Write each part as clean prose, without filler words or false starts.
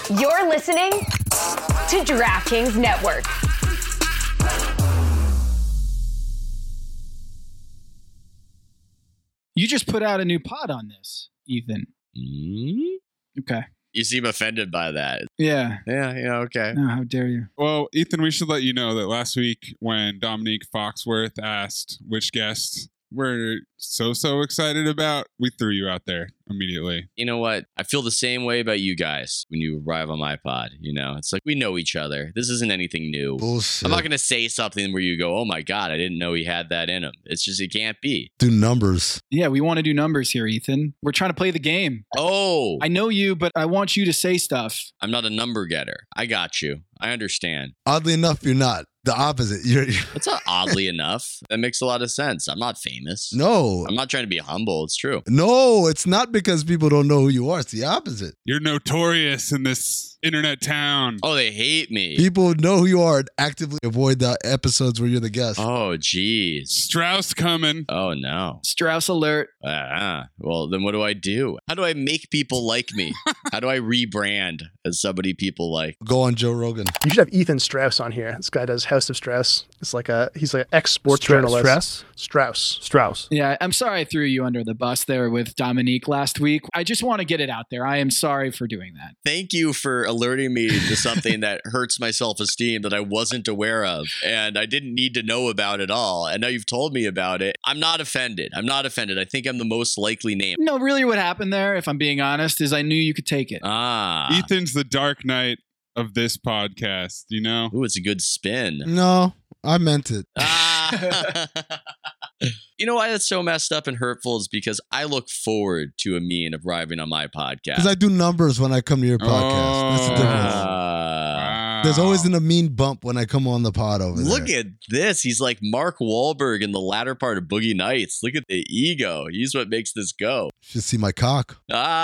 You're listening to DraftKings Network. You just put out a new pod on this, Ethan. Okay. You seem offended by that. Yeah. Yeah, okay. Oh, how dare you? Well, Ethan, we should let you know that last week when Dominique Foxworth asked which guest we're so excited about, we threw you out there immediately. You know what? I feel the same way about you guys when you arrive on my pod. It's like we know each other. This isn't anything new. Bullshit. I'm not going to say something where you go, oh my God, I didn't know he had that in him. It's just, it can't be. Do numbers. Yeah, we want to do numbers here, Ethan. We're trying to play the game. Oh, I know you, but I want you to say stuff. I'm not a number getter. I got you. I understand. Oddly enough, you're not. The opposite. You're That's not oddly enough. That makes a lot of sense. I'm not famous. No. I'm not trying to be humble. It's true. No, it's not because people don't know who you are. It's the opposite. You're notorious in this internet town. Oh, they hate me. People know who you are and actively avoid the episodes where you're the guest. Oh, geez. Strauss coming. Oh, no. Strauss alert. Well, then what do I do? How do I make people like me? How do I rebrand as somebody people like? Go on Joe Rogan. You should have Ethan Strauss on here. This guy does House of Strauss. He's like an ex-sports journalist. Strauss. Yeah, I'm sorry I threw you under the bus there with Dominique last week. I just want to get it out there. I am sorry for doing that. Thank you for alerting me to something that hurts my self-esteem that I wasn't aware of and I didn't need to know about at all. And now you've told me about it. I'm not offended. I think I'm the most likely name. No, really what happened there, if I'm being honest, is I knew you could take it. Ethan's the Dark Knight of this podcast, you know? Ooh, it's a good spin. No, I meant it. You know why that's so messed up and hurtful is because I look forward to Amin arriving on my podcast. Because I do numbers when I come to your podcast. That's the difference. There's always a mean bump when I come on the pod over there. Look at this. He's like Mark Wahlberg in the latter part of Boogie Nights. Look at the ego. He's what makes this go. You should see my cock.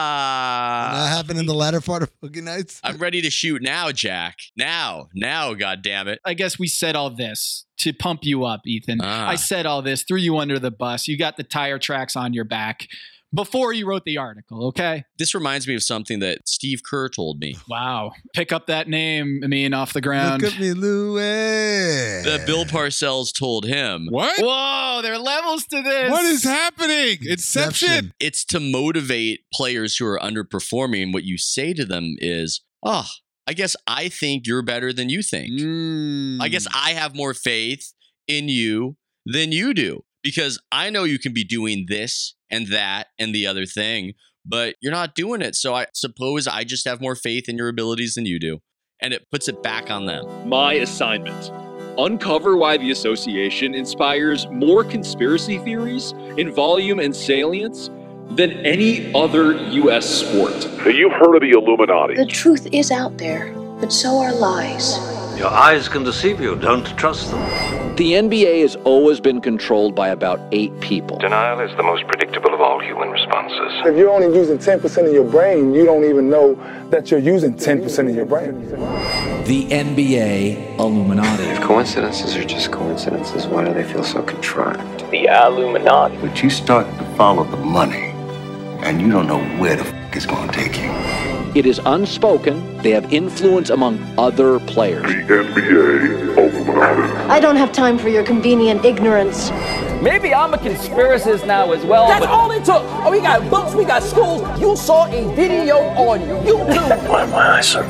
That happened in the latter part of Boogie Nights. I'm ready to shoot now, Jack. Now, God damn it. I guess we said all this to pump you up, Ethan. I said all this, threw you under the bus. You got the tire tracks on your back before you wrote the article, okay? This reminds me of something that Steve Kerr told me. Wow. Pick up that name, off the ground. Look at me, Louie. That Bill Parcells told him. What? Whoa, there are levels to this. What is happening? Inception. It's to motivate players who are underperforming. What you say to them is, I guess I think you're better than you think. I guess I have more faith in you than you do because I know you can be doing this and that and the other thing, but you're not doing it. So I suppose I just have more faith in your abilities than you do. And it puts it back on them. My assignment: uncover why the association inspires more conspiracy theories in volume and salience than any other U.S. sport. So you've heard of the Illuminati. The truth is out there, but so are lies. Your eyes can deceive you. Don't trust them. The NBA has always been controlled by about 8 people. Denial is the most predictable of all human responses. If you're only using 10% of your brain, you don't even know that you're using 10% of your brain. The NBA Illuminati. If coincidences are just coincidences, why do they feel so contrived? The Illuminati. But you start to follow the money, and you don't know where the f*** it's going to take you. It is unspoken. They have influence among other players. The NBA Illuminati. I don't have time for your convenient ignorance. Maybe I'm a conspiracist now as well. That's all it took. Oh, we got books, we got schools. You saw a video on YouTube. Why am my eyes so?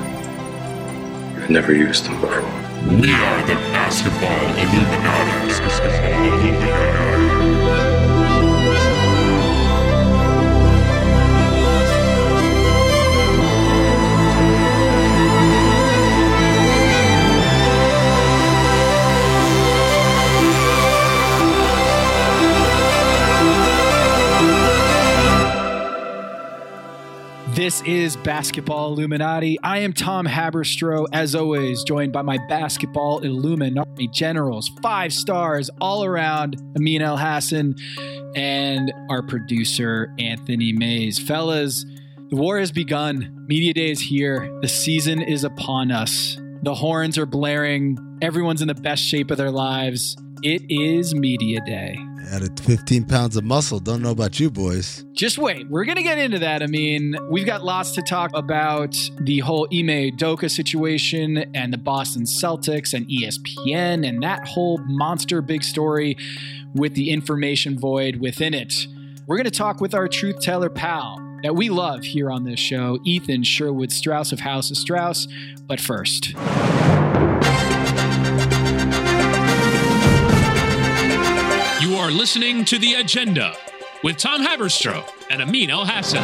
You've never used them before. We are the Basketball Illuminati. This is Basketball Illuminati. I am Tom Haberstroh, as always, joined by my Basketball Illuminati generals, 5 stars all around, Amin Elhassan, and our producer, Anthony Mays. Fellas, the war has begun. Media Day is here. The season is upon us. The horns are blaring. Everyone's in the best shape of their lives. It is Media Day. Added 15 pounds of muscle. Don't know about you boys. Just wait. We're going to get into that. I mean, we've got lots to talk about. The whole Ime Udoka situation and the Boston Celtics and ESPN and that whole monster big story with the information void within it. We're going to talk with our truth teller pal that we love here on this show, Ethan Sherwood Strauss of House of Strauss. But first... You are listening to The Agenda with Tom Haberstroh and Amin Elhassan.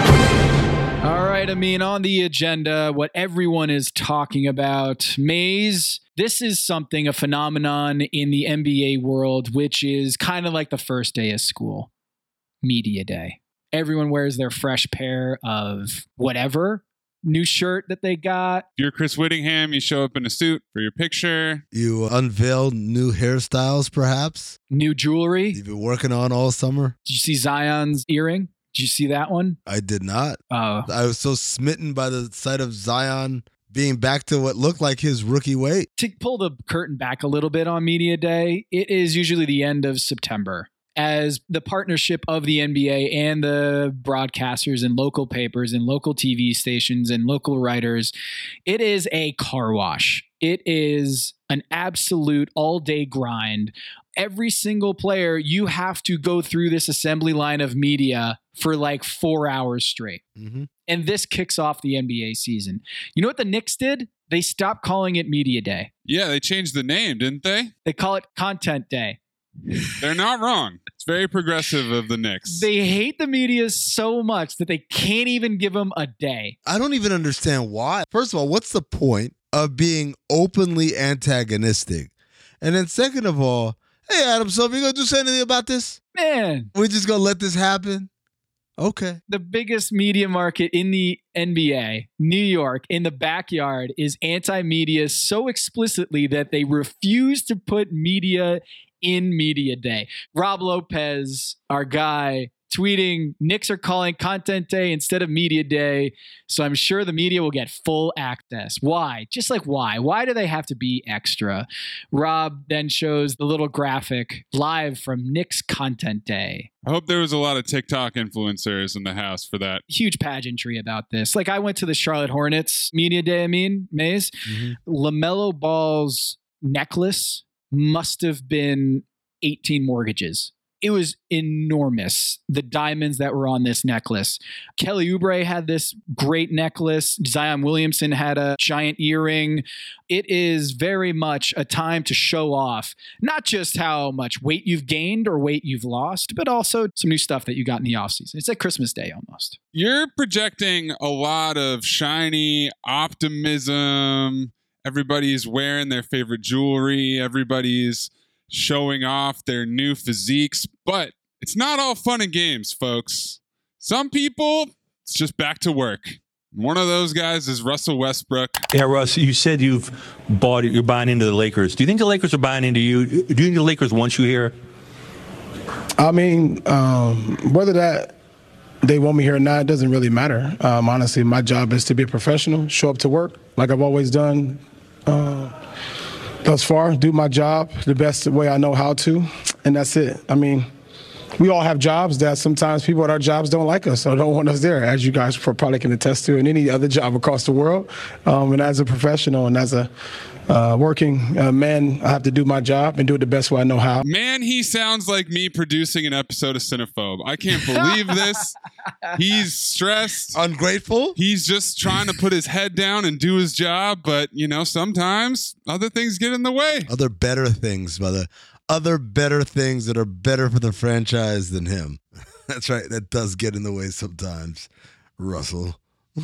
All right, Amin, on the agenda, what everyone is talking about. Maze, this is something, a phenomenon in the NBA world, which is kind of like the first day of school, media day. Everyone wears their fresh pair of whatever. New shirt that they got. If you're Chris Whittingham, you show up in a suit for your picture. You unveiled new hairstyles, perhaps. New jewelry. You've been working on all summer. Did you see Zion's earring? Did you see that one? I did not. Oh. I was so smitten by the sight of Zion being back to what looked like his rookie weight. To pull the curtain back a little bit on Media Day, it is usually the end of September, as the partnership of the NBA and the broadcasters and local papers and local TV stations and local writers, it is a car wash. It is an absolute all-day grind. Every single player, you have to go through this assembly line of media for like 4 hours straight. Mm-hmm. And this kicks off the NBA season. You know what the Knicks did? They stopped calling it Media Day. Yeah, they changed the name, didn't they? They call it Content Day. They're not wrong. It's very progressive of the Knicks. They hate the media so much that they can't even give them a day. I don't even understand why. First of all, what's the point of being openly antagonistic? And then second of all, hey, Adam Silver, you going to do anything about this? Man. We're just going to let this happen? Okay. The biggest media market in the NBA, New York, in the backyard, is anti-media so explicitly that they refuse to put media in Media Day. Rob Lopez, our guy, tweeting, Knicks are calling Content Day instead of Media Day, so I'm sure the media will get full access. Why? Just like why? Why do they have to be extra? Rob then shows the little graphic live from Knicks Content Day. I hope there was a lot of TikTok influencers in the house for that. Huge pageantry about this. Like I went to the Charlotte Hornets Media Day, Maze. Mm-hmm. LaMelo Ball's necklace must have been 18 mortgages. It was enormous, the diamonds that were on this necklace. Kelly Oubre had this great necklace. Zion Williamson had a giant earring. It is very much a time to show off, not just how much weight you've gained or weight you've lost, but also some new stuff that you got in the offseason. It's like Christmas Day almost. You're projecting a lot of shiny optimism. Everybody's wearing their favorite jewelry. Everybody's showing off their new physiques, but it's not all fun and games, folks. Some people, it's just back to work. One of those guys is Russell Westbrook. Yeah, Russ, you said you're buying into the Lakers. Do you think the Lakers are buying into you? Do you think the Lakers want you here? I mean, whether that they want me here or not, it doesn't really matter. Honestly, my job is to be a professional, show up to work like I've always done thus far, do my job the best way I know how to, and that's it. I mean, we all have jobs that sometimes people at our jobs don't like us or don't want us there, as you guys probably can attest to in any other job across the world. And as a professional and as a working man, I have to do my job and do it the best way I know how. Man, he sounds like me producing an episode of Cinephobe. I can't believe this. He's stressed. Ungrateful. He's just trying to put his head down and do his job. But, you know, sometimes other things get in the way. Other better things, brother. Other better things that are better for the franchise than him. That's right. That does get in the way sometimes, Russell.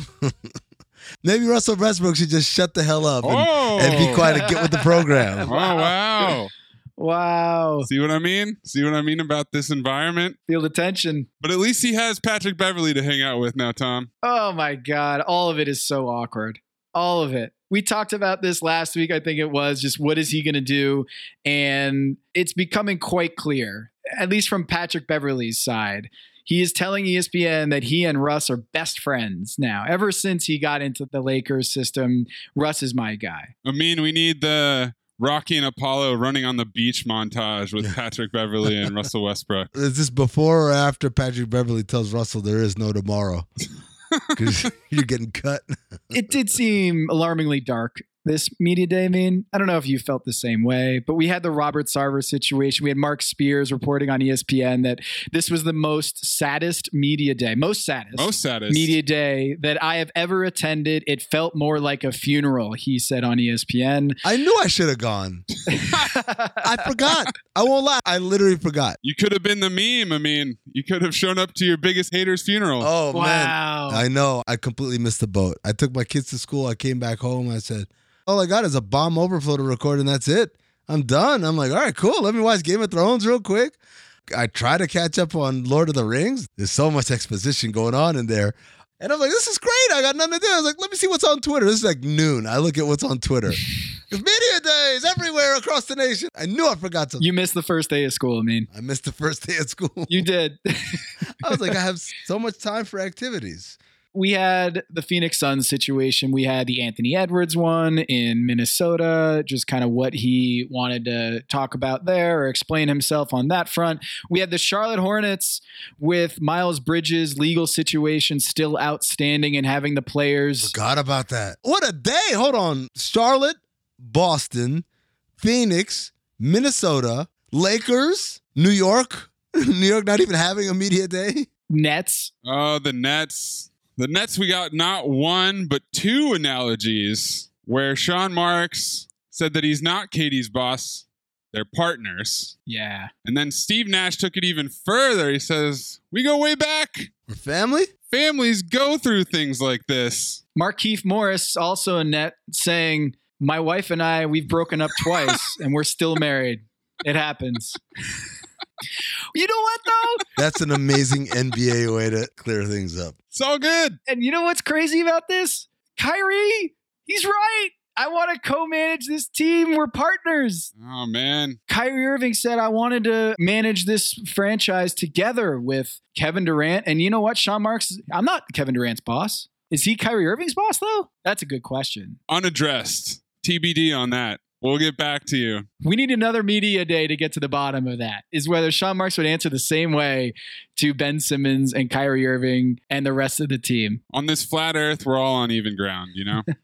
Maybe Russell Westbrook should just shut the hell up and be quiet and get with the program. Oh, wow. Wow. See what I mean? See what I mean about this environment? Feel the tension. But at least he has Patrick Beverley to hang out with now, Tom. Oh, my God. All of it is so awkward. All of it. We talked about this last week, I think it was, just what is he going to do? And it's becoming quite clear, at least from Patrick Beverley's side. He is telling ESPN that he and Russ are best friends now. Ever since he got into the Lakers system, Russ is my guy. I mean, we need the Rocky and Apollo running on the beach montage with Patrick Beverly and Russell Westbrook. Is this before or after Patrick Beverly tells Russell there is no tomorrow? Because you're getting cut. It did seem alarmingly dark, this media day. I mean, I don't know if you felt the same way, but we had the Robert Sarver situation. We had Mark Spears reporting on ESPN that this was the most saddest media day media day that I have ever attended. It felt more like a funeral, he said on ESPN. I knew I should have gone. I forgot. I won't lie. I literally forgot. You could have been the meme. I mean, you could have shown up to your biggest hater's funeral. Oh, wow. Man. I know. I completely missed the boat. I took my kids to school. I came back home. I said, all I got is a bomb overflow to record, and that's it. I'm done. I'm like, all right, cool. Let me watch Game of Thrones real quick. I try to catch up on Lord of the Rings. There's so much exposition going on in there. And I'm like, this is great. I got nothing to do. I was like, let me see what's on Twitter. This is like noon. I look at what's on Twitter. It's media days everywhere across the nation. I knew I forgot something. You missed the first day of school, I mean. I missed the first day of school. You did. I was like, I have so much time for activities. We had the Phoenix Suns situation. We had the Anthony Edwards one in Minnesota, just kind of what he wanted to talk about there or explain himself on that front. We had the Charlotte Hornets with Miles Bridges' legal situation still outstanding and having the players. Forgot about that. What a day. Hold on. Charlotte, Boston, Phoenix, Minnesota, Lakers, New York. New York not even having a media day. Nets. Oh, the Nets. The Nets, we got not one, but two analogies where Sean Marks said that he's not Katie's boss. They're partners. Yeah. And then Steve Nash took it even further. He says, we go way back. We're family? Families go through things like this. Markieff Morris, also a net, saying, my wife and I, we've broken up twice and we're still married. It happens. You know what, though? That's an amazing NBA way to clear things up. It's all good. And you know what's crazy about this? Kyrie, he's right. I want to co-manage this team. We're partners. Oh, man. Kyrie Irving said, I wanted to manage this franchise together with Kevin Durant. And you know what, Sean Marks, I'm not Kevin Durant's boss. Is he Kyrie Irving's boss, though? That's a good question. Unaddressed. TBD on that. We'll get back to you. We need another media day to get to the bottom of that, is whether Sean Marks would answer the same way to Ben Simmons and Kyrie Irving and the rest of the team. On this flat earth, we're all on even ground, you know?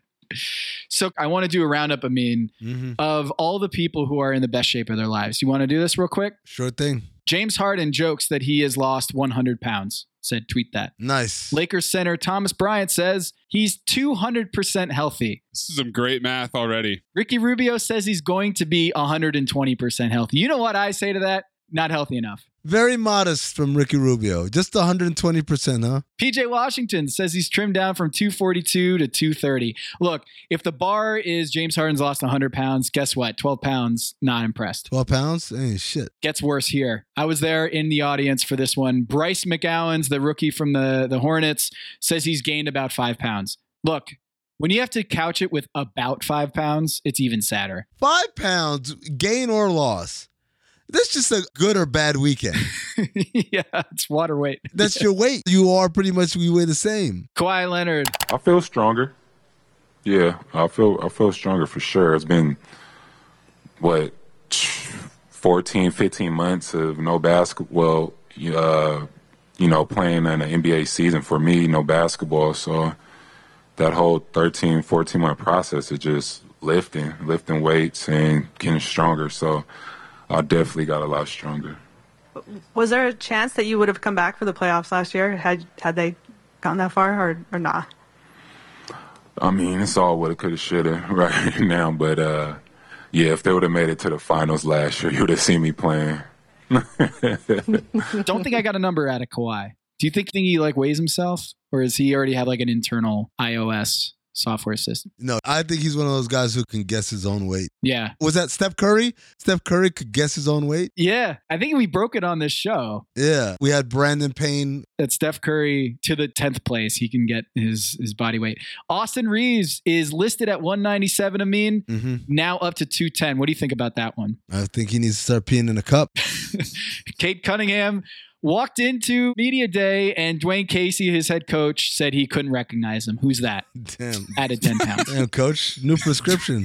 So I want to do a roundup, of all the people who are in the best shape of their lives. You want to do this real quick? Sure thing. James Harden jokes that he has lost 100 pounds. Said, tweet that. Nice. Lakers center Thomas Bryant says he's 200% healthy. This is some great math already. Ricky Rubio says he's going to be 120% healthy. You know what I say to that? Not healthy enough. Very modest from Ricky Rubio. Just 120%, huh? PJ Washington says he's trimmed down from 242 to 230. Look, if the bar is James Harden's lost 100 pounds, guess what? 12 pounds, not impressed. 12 pounds? Ain't shit. Gets worse here. I was there in the audience for this one. Bryce McGowan's, the rookie from the Hornets, says he's gained about 5 pounds. Look, when you have to couch it with about 5 pounds, it's even sadder. 5 pounds, gain or loss? That's just a good or bad weekend. Yeah, it's water weight. That's your weight. You are pretty much, we weigh the same. Kawhi Leonard. I feel stronger. Yeah, I feel stronger for sure. It's been, 14, 15 months of no basketball, playing in an NBA season for me, no basketball. So that whole 13, 14-month process is just lifting weights and getting stronger. So I definitely got a lot stronger. Was there a chance that you would have come back for the playoffs last year? Had they gotten that far or not? I mean, it's all woulda, coulda, shoulda right now. But, if they would have made it to the finals last year, you would have seen me playing. Don't think I got a number out of Kawhi. Do you think he weighs himself? Or does he already have an internal iOS software system? No, I think he's one of those guys who can guess his own weight. Yeah. Was that Steph Curry? Steph Curry could guess his own weight? Yeah. I think we broke it on this show. Yeah. We had Brandon Payne. That Steph Curry to the 10th place, he can get his body weight. Austin Reeves is listed at 197, now up to 210. What do you think about that one? I think he needs to start peeing in a cup. Cade Cunningham walked into media day and Dwayne Casey, his head coach, said he couldn't recognize him. Who's that? Damn. Added 10 pounds. Damn, coach. New prescription.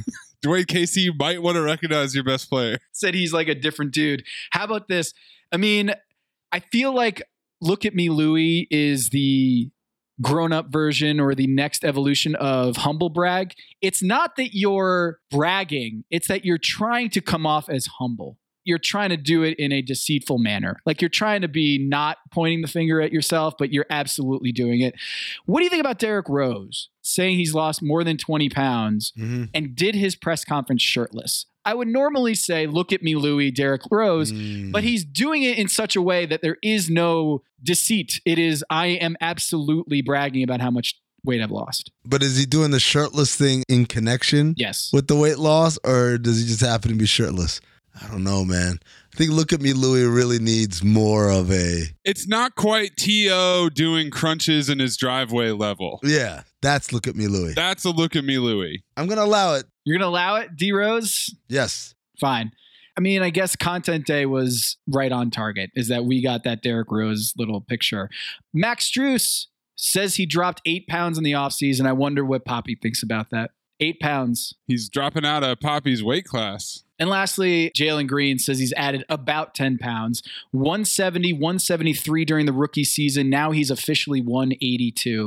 Dwayne Casey, you might want to recognize your best player. Said he's like a different dude. How about this? I mean, I feel like Look at Me Louie is the grown-up version or the next evolution of humble brag. It's not that you're bragging. It's that you're trying to come off as humble. You're trying to do it in a deceitful manner. Like you're trying to be not pointing the finger at yourself, but you're absolutely doing it. What do you think about Derrick Rose saying he's lost more than 20 pounds and did his press conference shirtless? I would normally say, look at me, Louie, Derrick Rose, but he's doing it in such a way that there is no deceit. It is, I am absolutely bragging about how much weight I've lost. But is he doing the shirtless thing in connection with the weight loss, or does he just happen to be shirtless? I don't know, man. I think Look at Me Louie really needs more of a... It's not quite T.O. doing crunches in his driveway level. Yeah, that's Look at Me Louie. That's a Look at Me Louie. I'm going to allow it. You're going to allow it, D-Rose? Yes. Fine. I mean, I guess Content Day was right on target, is that we got that Derrick Rose little picture. Max Strus says he dropped 8 pounds in the offseason. I wonder what Poppy thinks about that. 8 pounds. He's dropping out of Poppy's weight class. And lastly, Jalen Green says he's added about 10 pounds, 170, 173 during the rookie season. Now he's officially 182.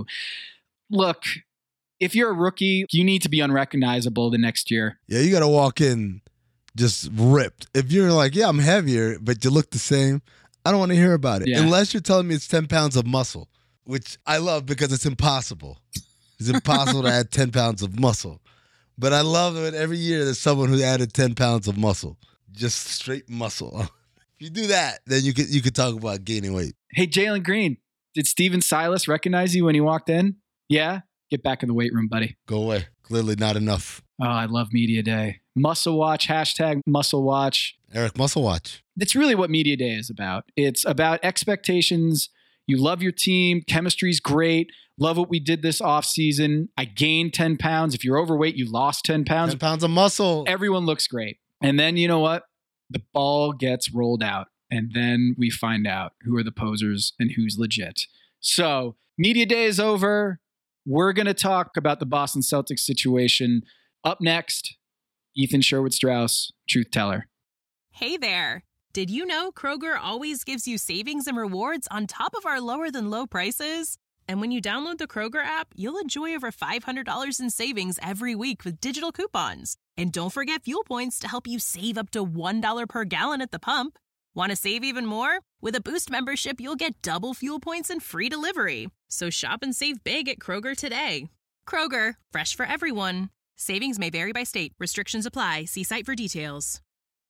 Look, if you're a rookie, you need to be unrecognizable the next year. Yeah, you got to walk in just ripped. If you're like, yeah, I'm heavier, but you look the same, I don't want to hear about it. Yeah. Unless you're telling me it's 10 pounds of muscle, which I love because it's impossible. It's impossible to add 10 pounds of muscle. But I love that every year there's someone who added 10 pounds of muscle. Just straight muscle. If you do that, then you could talk about gaining weight. Hey, Jalen Green, did Steven Silas recognize you when he walked in? Yeah? Get back in the weight room, buddy. Go away. Clearly not enough. Oh, I love Media Day. Muscle Watch, hashtag Muscle Watch. Eric Muscle Watch. That's really what Media Day is about. It's about expectations. You love your team. Chemistry's great. Love what we did this offseason. I gained 10 pounds. If you're overweight, you lost 10 pounds. 10 pounds of muscle. Everyone looks great. And then you know what? The ball gets rolled out. And then we find out who are the posers and who's legit. So Media Day is over. We're going to talk about the Boston Celtics situation. Up next, Ethan Sherwood-Strauss, Truth Teller. Hey there. Did you know Kroger always gives you savings and rewards on top of our lower than low prices? And when you download the Kroger app, you'll enjoy over $500 in savings every week with digital coupons. And don't forget fuel points to help you save up to $1 per gallon at the pump. Want to save even more? With a Boost membership, you'll get double fuel points and free delivery. So shop and save big at Kroger today. Kroger, fresh for everyone. Savings may vary by state. Restrictions apply. See site for details.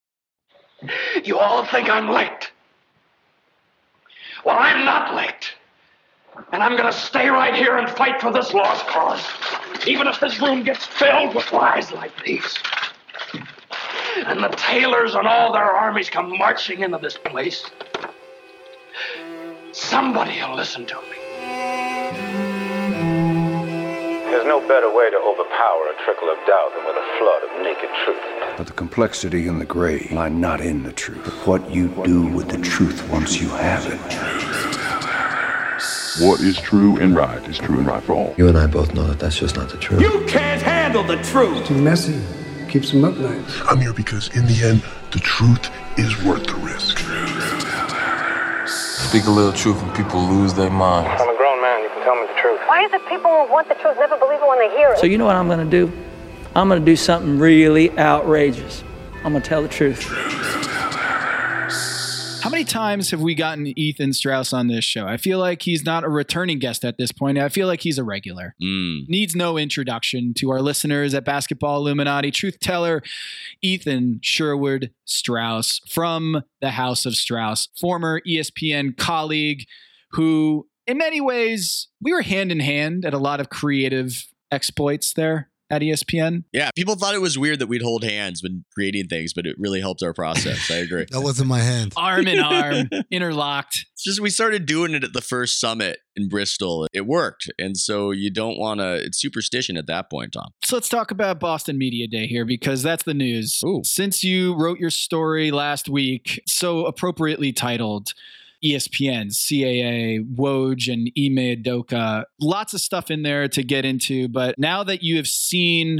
You all think I'm licked. Well, I'm not licked. And I'm going to stay right here and fight for this lost cause. Even if this room gets filled with lies like these. And the Taylors and all their armies come marching into this place. Somebody will listen to me. There's no better way to overpower a trickle of doubt than with a flood of naked truth. But the complexity and the gray lie not in the truth, but what you do with the truth once you have it. What is true and right is true and right for all. You and I both know that that's just not the truth. You can't handle the truth. It's too messy. Keeps them up nights. I'm here because in the end, the truth is worth the risk. Speak a little truth and people lose their minds. I'm a grown man. You can tell me the truth. Why is it people who want the truth never believe it when they hear it? So you know what I'm going to do? I'm going to do something really outrageous. I'm going to tell the truth. How many times have we gotten Ethan Strauss on this show? I feel like he's not a returning guest at this point. I feel like he's a regular. Needs no introduction to our listeners at Basketball Illuminati. Truth Teller, Ethan Sherwood-Strauss from the House of Strauss, former ESPN colleague who, in many ways, we were hand in hand at a lot of creative exploits there at ESPN. Yeah, people thought it was weird that we'd hold hands when creating things, but it really helped our process. I agree. That wasn't my hand. Arm in arm, interlocked. It's just we started doing it at the first summit in Bristol. It worked. And so you don't want to, it's superstition at that point, Tom. So let's talk about Boston Media Day here because that's the news. Ooh. Since you wrote your story last week, so appropriately titled, ESPN, CAA, Woj, and Ime Udoka. Lots of stuff in there to get into. But now that you have seen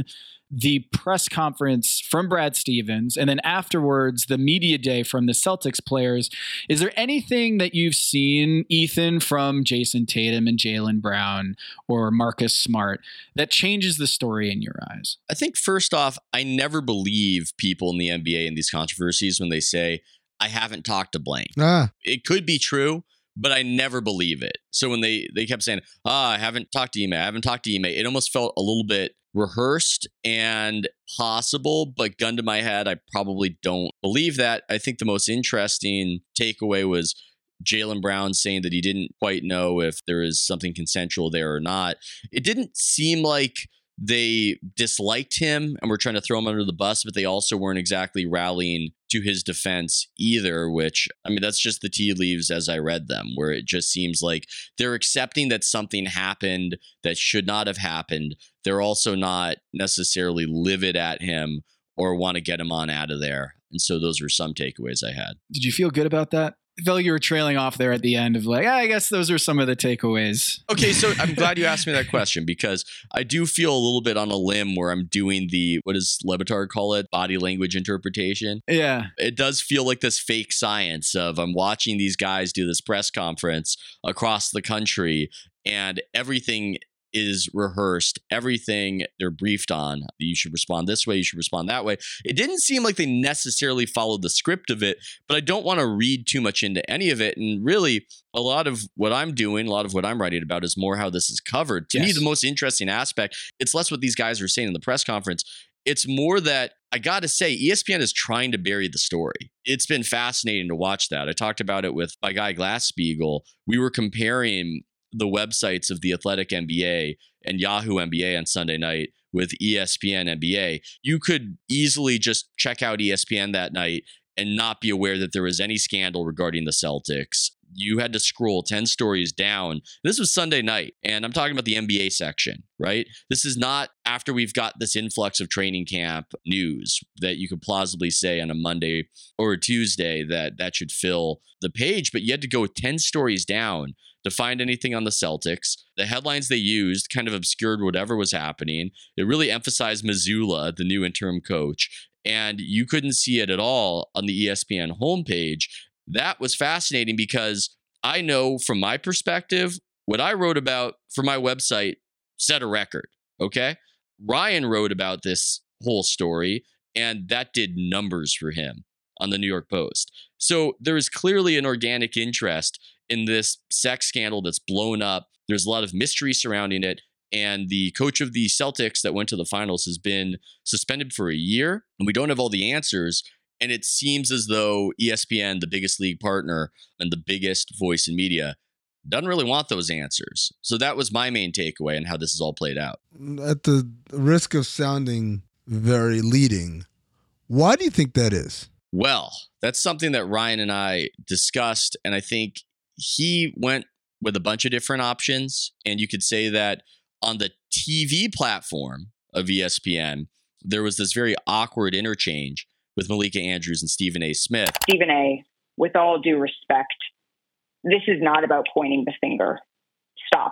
the press conference from Brad Stevens, and then afterwards the media day from the Celtics players. Is there anything that you've seen, Ethan, from Jason Tatum and Jaylen Brown or Marcus Smart that changes the story in your eyes? I think first off, I never believe people in the NBA in these controversies when they say, I haven't talked to blank. It could be true, but I never believe it. So when they kept saying, I haven't talked to Ime, it almost felt a little bit rehearsed and possible, but gun to my head, I probably don't believe that. I think the most interesting takeaway was Jaylen Brown saying that he didn't quite know if there is something consensual there or not. It didn't seem like they disliked him and were trying to throw him under the bus, but they also weren't exactly rallying to his defense either, which, I mean, that's just the tea leaves as I read them, where it just seems like they're accepting that something happened that should not have happened. They're also not necessarily livid at him or want to get him on out of there. And so those were some takeaways I had. Did you feel good about that? I felt like you were trailing off there at the end of like, I guess those are some of the takeaways. Okay, so I'm glad you asked me that question because I do feel a little bit on a limb where I'm doing the, what does Le Batard call it? Body language interpretation. Yeah. It does feel like this fake science of I'm watching these guys do this press conference across the country and everything is rehearsed, everything they're briefed on. You should respond this way, you should respond that way. It didn't seem like they necessarily followed the script of it, but I don't want to read too much into any of it. And really, a lot of what I'm doing, a lot of what I'm writing about is more how this is covered. To me, the most interesting aspect, it's less what these guys are saying in the press conference. It's more that I got to say, ESPN is trying to bury the story. It's been fascinating to watch that. I talked about it with my guy Glass-Steagall. We were comparing the websites of the Athletic NBA and Yahoo NBA on Sunday night with ESPN NBA. You could easily just check out ESPN that night and not be aware that there was any scandal regarding the Celtics. You had to scroll 10 stories down. This was Sunday night, and I'm talking about the NBA section, right? This is not after we've got this influx of training camp news that you could plausibly say on a Monday or a Tuesday that should fill the page, but you had to go 10 stories down to find anything on the Celtics. The headlines they used kind of obscured whatever was happening. It really emphasized Mazzulla, the new interim coach, and you couldn't see it at all on the ESPN homepage. That was fascinating because I know from my perspective, what I wrote about for my website set a record, okay? Ryan wrote about this whole story, and that did numbers for him on the New York Post. So there is clearly an organic interest in this sex scandal that's blown up. There's a lot of mystery surrounding it. And the coach of the Celtics that went to the finals has been suspended for a year. And we don't have all the answers. And it seems as though ESPN, the biggest league partner and the biggest voice in media, doesn't really want those answers. So that was my main takeaway on how this is all played out. At the risk of sounding very leading, why do you think that is? Well, that's something that Ryan and I discussed, and I think he went with a bunch of different options. And you could say that on the TV platform of ESPN, there was this very awkward interchange with Malika Andrews and Stephen A. Smith. Stephen A., with all due respect, this is not about pointing the finger. Stop.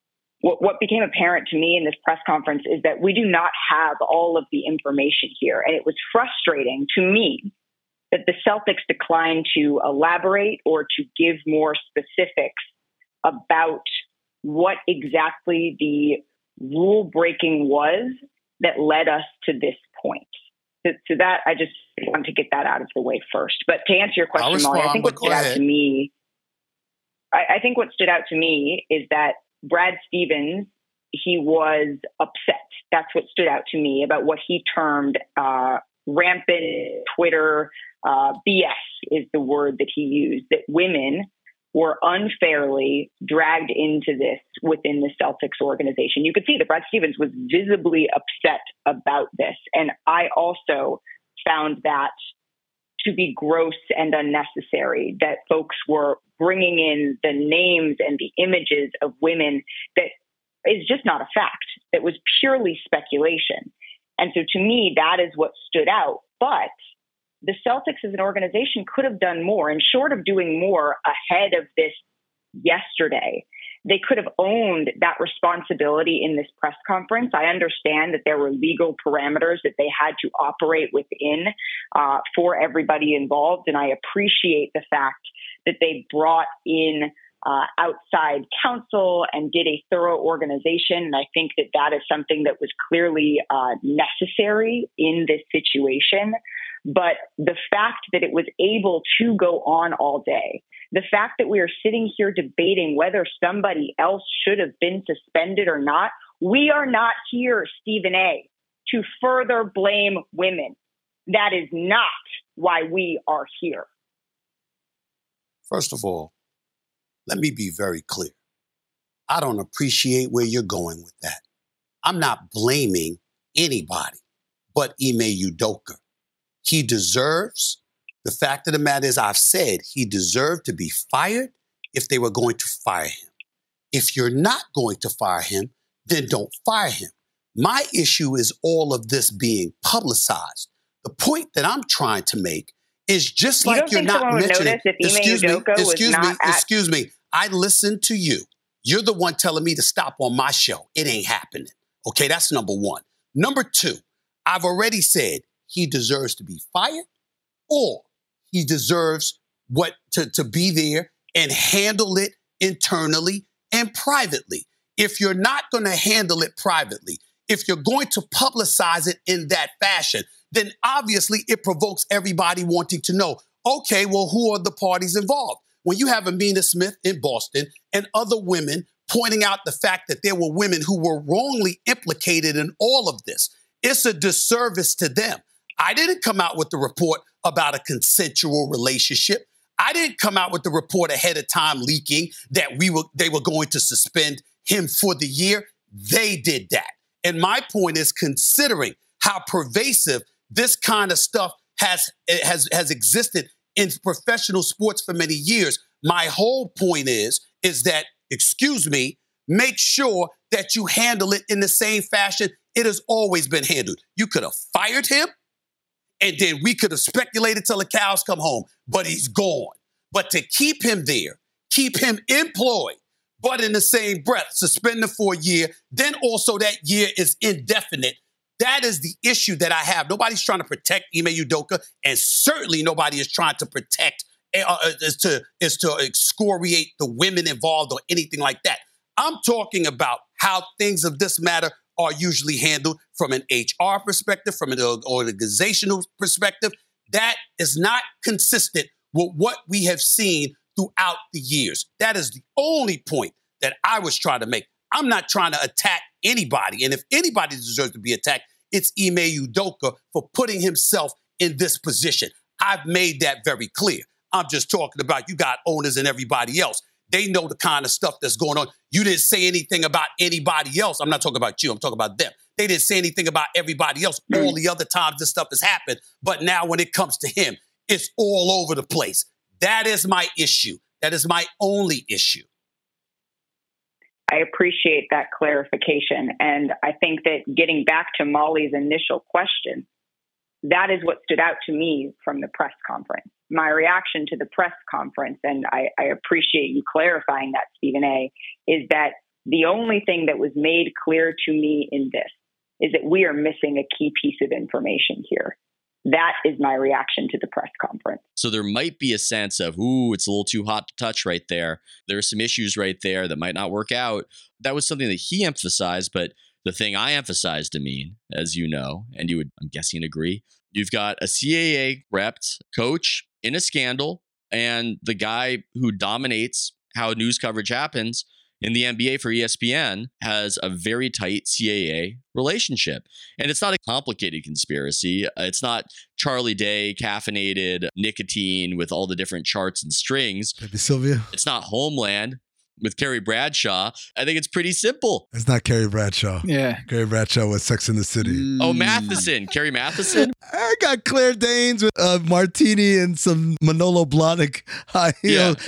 What became apparent to me in this press conference is that we do not have all of the information here. And it was frustrating to me that the Celtics declined to elaborate or to give more specifics about what exactly the rule breaking was that led us to this point. So that I just want to get that out of the way first. But to answer your question, Molly, I think what stood out to me, I think what stood out to me is that Brad Stevens, he was upset. That's what stood out to me about what he termed rampant Twitter BS is the word that he used, that women were unfairly dragged into this within the Celtics organization. You could see that Brad Stevens was visibly upset about this. And I also found that to be gross and unnecessary, that folks were bringing in the names and the images of women that is just not a fact. That was purely speculation. And so to me, that is what stood out. But the Celtics as an organization could have done more. And short of doing more ahead of this yesterday, they could have owned that responsibility in this press conference. I understand that there were legal parameters that they had to operate within for everybody involved. And I appreciate the fact that they brought in outside counsel and did a thorough organization. And I think that that is something that was clearly necessary in this situation. But the fact that it was able to go on all day, the fact that we are sitting here debating whether somebody else should have been suspended or not, we are not here, Stephen A., to further blame women. That is not why we are here. First of all, let me be very clear. I don't appreciate where you're going with that. I'm not blaming anybody but Ime Udoka. He deserves, the fact of the matter is, I've said he deserved to be fired if they were going to fire him. If you're not going to fire him, then don't fire him. My issue is all of this being publicized. The point that I'm trying to make is just like you're not mentioning. Excuse me. I listened to you. You're the one telling me to stop on my show. It ain't happening. Okay, that's number one. Number two, I've already said he deserves to be fired, or he deserves to be there and handle it internally and privately. If you're not going to handle it privately, if you're going to publicize it in that fashion, then obviously it provokes everybody wanting to know, okay, well, who are the parties involved? When you have Amina Smith in Boston and other women pointing out the fact that there were women who were wrongly implicated in all of this, it's a disservice to them. I didn't come out with the report about a consensual relationship. I didn't come out with the report ahead of time leaking that they were going to suspend him for the year. They did that. And my point is, considering how pervasive this kind of stuff has existed in professional sports for many years, my whole point is that, make sure that you handle it in the same fashion it has always been handled. You could have fired him, and then we could have speculated till the cows come home, but he's gone. But to keep him there, keep him employed, but in the same breath, suspend him for a year, then also that year is indefinite. That is the issue that I have. Nobody's trying to protect Ime Udoka, and certainly nobody is trying to protect, is to excoriate the women involved or anything like that. I'm talking about how things of this matter are usually handled from an HR perspective, from an organizational perspective. That is not consistent with what we have seen throughout the years. That is the only point that I was trying to make. I'm not trying to attack anybody. And if anybody deserves to be attacked, it's Ime Udoka for putting himself in this position. I've made that very clear. I'm just talking about, you got owners and everybody else. They know the kind of stuff that's going on. You didn't say anything about anybody else. I'm not talking about you. I'm talking about them. They didn't say anything about everybody else all the other times this stuff has happened. But now when it comes to him, it's all over the place. That is my issue. That is my only issue. I appreciate that clarification. And I think that getting back to Molly's initial question, that is what stood out to me from the press conference. My reaction to the press conference, and I appreciate you clarifying that, Stephen A., is that the only thing that was made clear to me in this is that we are missing a key piece of information here. That is my reaction to the press conference. So there might be a sense of, ooh, it's a little too hot to touch right there. There are some issues right there that might not work out. That was something that he emphasized, but the thing I emphasized, Amin, as you know, and you would, I'm guessing, agree, you've got a CAA repped coach in a scandal, and the guy who dominates how news coverage happens in the NBA for ESPN has a very tight CAA relationship. And it's not a complicated conspiracy. It's not Charlie Day caffeinated nicotine with all the different charts and strings. Maybe Sylvia. It's not Homeland with Carrie Bradshaw. I think it's pretty simple. It's not Carrie Bradshaw. Yeah. Carrie Bradshaw was Sex in the City. Oh, Matheson. Carrie Matheson? I got Claire Danes with a martini and some Manolo Blahnik high heel.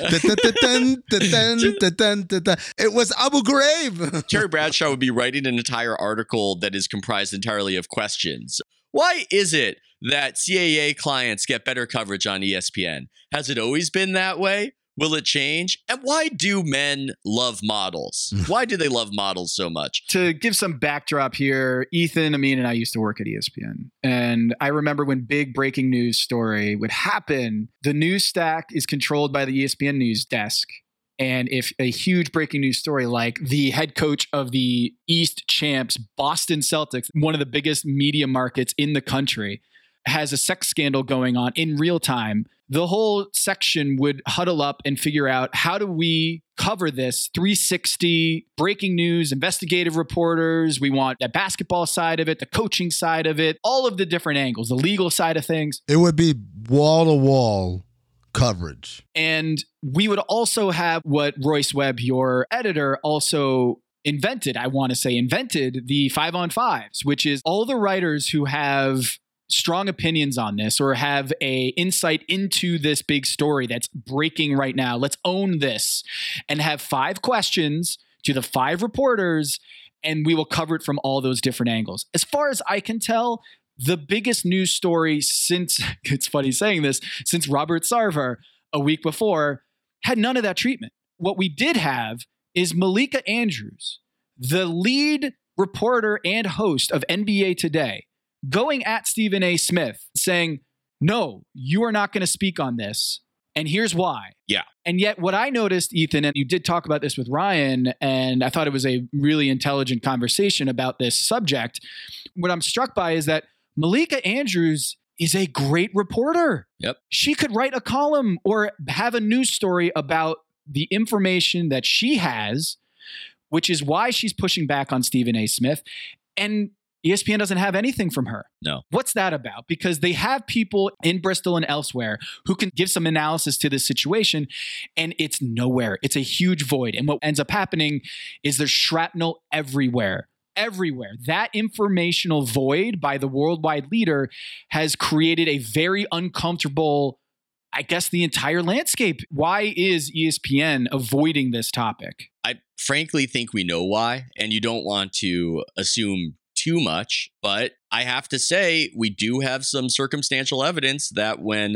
It was Abu Ghraib. Carrie Bradshaw would be writing an entire article that is comprised entirely of questions. Why is it that CAA clients get better coverage on ESPN? Has it always been that way? Will it change? And why do men love models? Why do they love models so much? To give some backdrop here, Ethan, Amin, and I used to work at ESPN. And I remember when big breaking news story would happen, the news stack is controlled by the ESPN news desk. And if a huge breaking news story like the head coach of the East champs, Boston Celtics, one of the biggest media markets in the country, has a sex scandal going on in real time, the whole section would huddle up and figure out, how do we cover this 360 breaking news, investigative reporters? We want the basketball side of it, the coaching side of it, all of the different angles, the legal side of things. It would be wall-to-wall coverage. And we would also have what Royce Webb, your editor, also invented, the 5-on-5s, which is all the writers who have strong opinions on this or have a insight into this big story that's breaking right now. Let's own this and have 5 questions to the 5 reporters, and we will cover it from all those different angles. As far as I can tell, the biggest news story since, it's funny saying this, since Robert Sarver a week before had none of that treatment. What we did have is Malika Andrews, the lead reporter and host of NBA Today, going at Stephen A. Smith saying, no, you are not going to speak on this. And here's why. Yeah. And yet what I noticed, Ethan, and you did talk about this with Ryan, and I thought it was a really intelligent conversation about this subject. What I'm struck by is that Malika Andrews is a great reporter. Yep. She could write a column or have a news story about the information that she has, which is why she's pushing back on Stephen A. Smith. And ESPN doesn't have anything from her. No. What's that about? Because they have people in Bristol and elsewhere who can give some analysis to this situation, and it's nowhere. It's a huge void. And what ends up happening is there's shrapnel everywhere. Everywhere. That informational void by the worldwide leader has created a very uncomfortable, I guess, the entire landscape. Why is ESPN avoiding this topic? I frankly think we know why, and you don't want to assume too much, but I have to say we do have some circumstantial evidence that when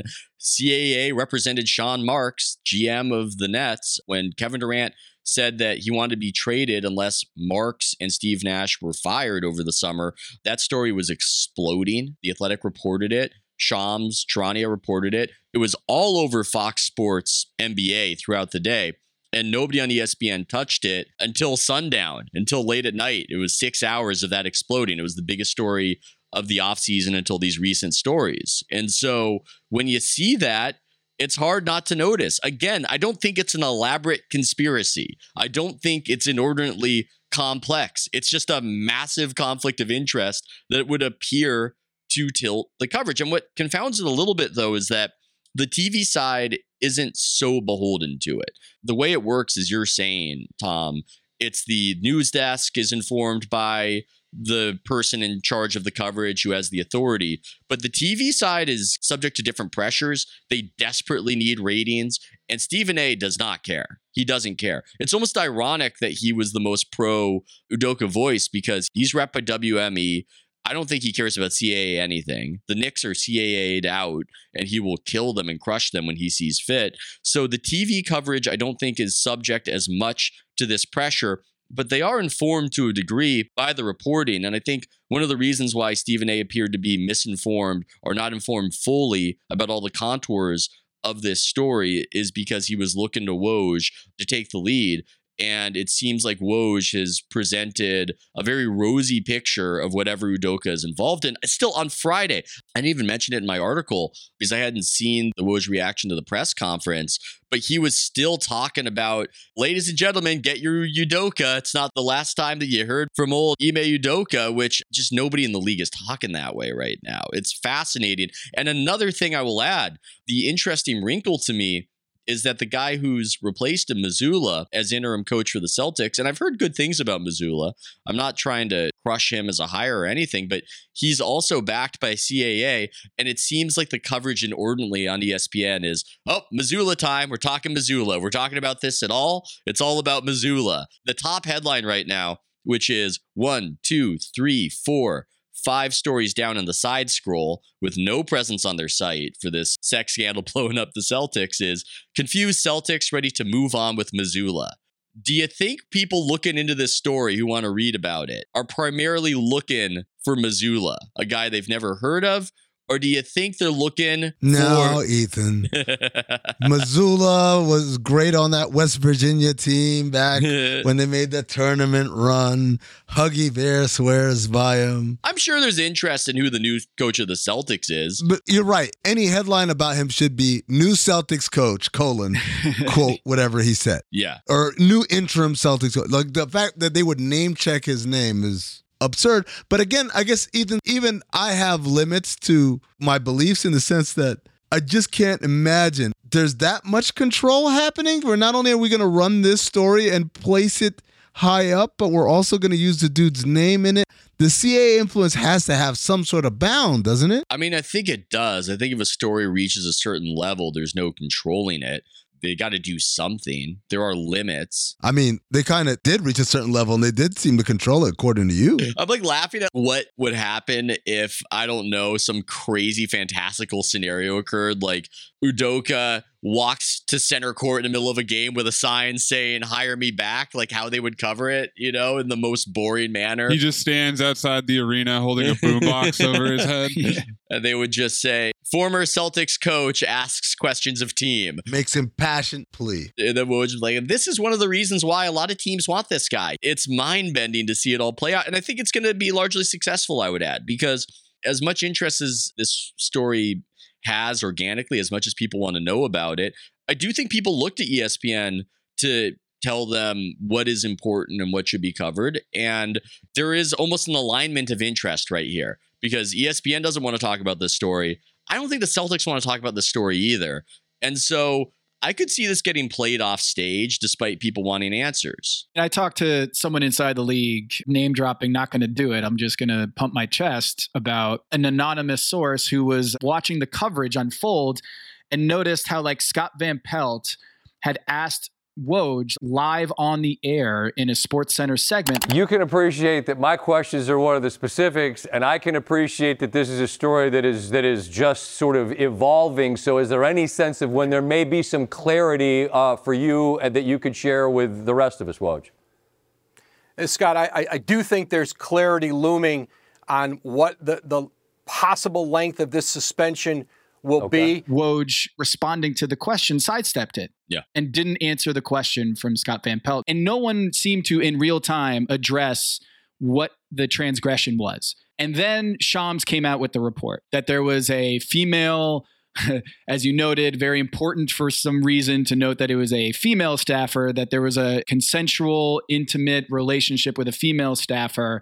CAA represented Sean Marks, GM of the Nets, when Kevin Durant said that he wanted to be traded unless Marks and Steve Nash were fired over the summer, that story was exploding. The Athletic reported it. Shams Charania reported it. It was all over Fox Sports NBA throughout the day. And nobody on ESPN touched it until sundown, until late at night. It was 6 hours of that exploding. It was the biggest story of the offseason until these recent stories. And so when you see that, it's hard not to notice. Again, I don't think it's an elaborate conspiracy. I don't think it's inordinately complex. It's just a massive conflict of interest that would appear to tilt the coverage. And what confounds it a little bit, though, is that the TV side isn't so beholden to it. The way it works is you're saying, Tom, it's the news desk is informed by the person in charge of the coverage who has the authority. But the TV side is subject to different pressures. They desperately need ratings. And Stephen A. does not care. He doesn't care. It's almost ironic that he was the most pro Udoka voice because he's rep by WME. I don't think he cares about CAA anything. The Knicks are CAA'd out, and he will kill them and crush them when he sees fit. So the TV coverage, I don't think, is subject as much to this pressure, but they are informed to a degree by the reporting. And I think one of the reasons why Stephen A. appeared to be misinformed or not informed fully about all the contours of this story is because he was looking to Woj to take the lead. And it seems like Woj has presented a very rosy picture of whatever Udoka is involved in. Still on Friday, I didn't even mention it in my article because I hadn't seen the Woj reaction to the press conference, but he was still talking about, ladies and gentlemen, get your Udoka. It's not the last time that you heard from old Ime Udoka, which just nobody in the league is talking that way right now. It's fascinating. And another thing I will add, the interesting wrinkle to me is that the guy who's replaced him, Mazzulla, as interim coach for the Celtics, and I've heard good things about Mazzulla. I'm not trying to crush him as a hire or anything, but he's also backed by CAA, and it seems like the coverage inordinately on ESPN is, oh, Mazzulla time, we're talking Mazzulla. We're talking about this at all? It's all about Mazzulla. The top headline right now, which is 1, 2, 3, 4, 5 stories down in the side scroll with no presence on their site for this sex scandal blowing up the Celtics is confused Celtics ready to move on with Mazzulla. Do you think people looking into this story who want to read about it are primarily looking for Mazzulla, a guy they've never heard of? Or do you think they're looking No, Ethan. Mazzulla was great on that West Virginia team back when they made the tournament run. Huggy Bear swears by him. I'm sure there's interest in who the new coach of the Celtics is. But you're right. Any headline about him should be new Celtics coach, quote, whatever he said. Yeah. Or new interim Celtics coach. Like the fact that they would name check his name is absurd. But again, I guess, Ethan, even I have limits to my beliefs in the sense that I just can't imagine there's that much control happening where not only are we going to run this story and place it high up, but we're also going to use the dude's name in it. The CAA influence has to have some sort of bound, doesn't it? I mean, I think it does. I think if a story reaches a certain level, there's no controlling it. They got to do something. There are limits. I mean, they kind of did reach a certain level and they did seem to control it, according to you. I'm like laughing at what would happen if, I don't know, some crazy fantastical scenario occurred. Like Udoka walks to center court in the middle of a game with a sign saying, hire me back, like how they would cover it, you know, in the most boring manner. He just stands outside the arena holding a boombox over his head. And they would just say, former Celtics coach asks questions of team. Makes impassioned plea. And then Woj was like, this is one of the reasons why a lot of teams want this guy. It's mind-bending to see it all play out. And I think it's going to be largely successful, I would add, because as much interest as this story has organically, as much as people want to know about it, I do think people look to ESPN to tell them what is important and what should be covered. And there is almost an alignment of interest right here because ESPN doesn't want to talk about this story. I don't think the Celtics want to talk about this story either. And so I could see this getting played off stage despite people wanting answers. I talked to someone inside the league, name dropping, not going to do it. I'm just going to pump my chest about an anonymous source who was watching the coverage unfold and noticed how like Scott Van Pelt had asked Woj live on the air in a SportsCenter segment. You can appreciate that my questions are one of the specifics, and I can appreciate that this is a story that is just sort of evolving. So is there any sense of when there may be some clarity for you that you could share with the rest of us, Woj? Scott, I do think there's clarity looming on what the possible length of this suspension will be. Woj, responding to the question, sidestepped it. Yeah. And didn't answer the question from Scott Van Pelt. And no one seemed to, in real time, address what the transgression was. And then Shams came out with the report that there was a female, as you noted, very important for some reason to note that it was a female staffer, that there was a consensual, intimate relationship with a female staffer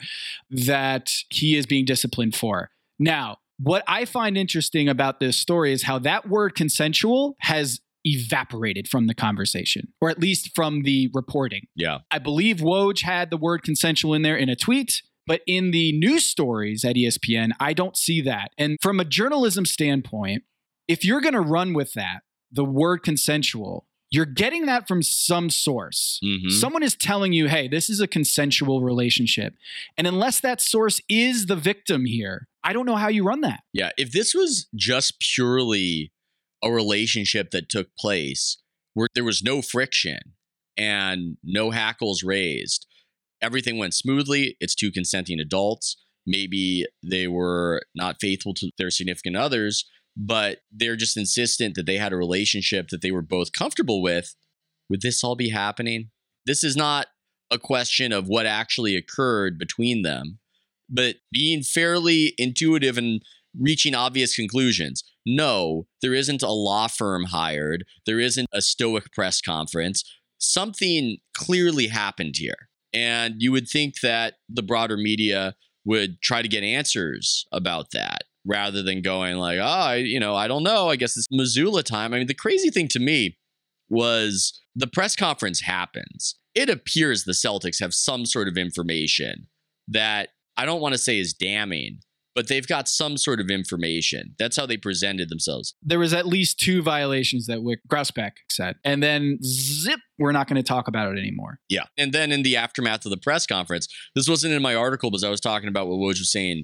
that he is being disciplined for. Now, what I find interesting about this story is how that word consensual has evaporated from the conversation, or at least from the reporting. Yeah. I believe Woj had the word consensual in there in a tweet, but in the news stories at ESPN, I don't see that. And from a journalism standpoint, if you're going to run with that, the word consensual, you're getting that from some source. Mm-hmm. Someone is telling you, hey, this is a consensual relationship. And unless that source is the victim here, I don't know how you run that. Yeah. If this was just purely a relationship that took place where there was no friction and no hackles raised, everything went smoothly. It's two consenting adults. Maybe they were not faithful to their significant others, but they're just insistent that they had a relationship that they were both comfortable with. Would this all be happening? This is not a question of what actually occurred between them, but being fairly intuitive and reaching obvious conclusions. No, there isn't a law firm hired. There isn't a stoic press conference. Something clearly happened here. And you would think that the broader media would try to get answers about that rather than going like, I don't know. I guess it's Mazzulla time. I mean, the crazy thing to me was the press conference happens. It appears the Celtics have some sort of information that I don't want to say is damning, but they've got some sort of information. That's how they presented themselves. There was at least 2 violations that Wyc Grousbeck said. And then zip, we're not going to talk about it anymore. Yeah. And then in the aftermath of the press conference, this wasn't in my article, but I was talking about what Woj was saying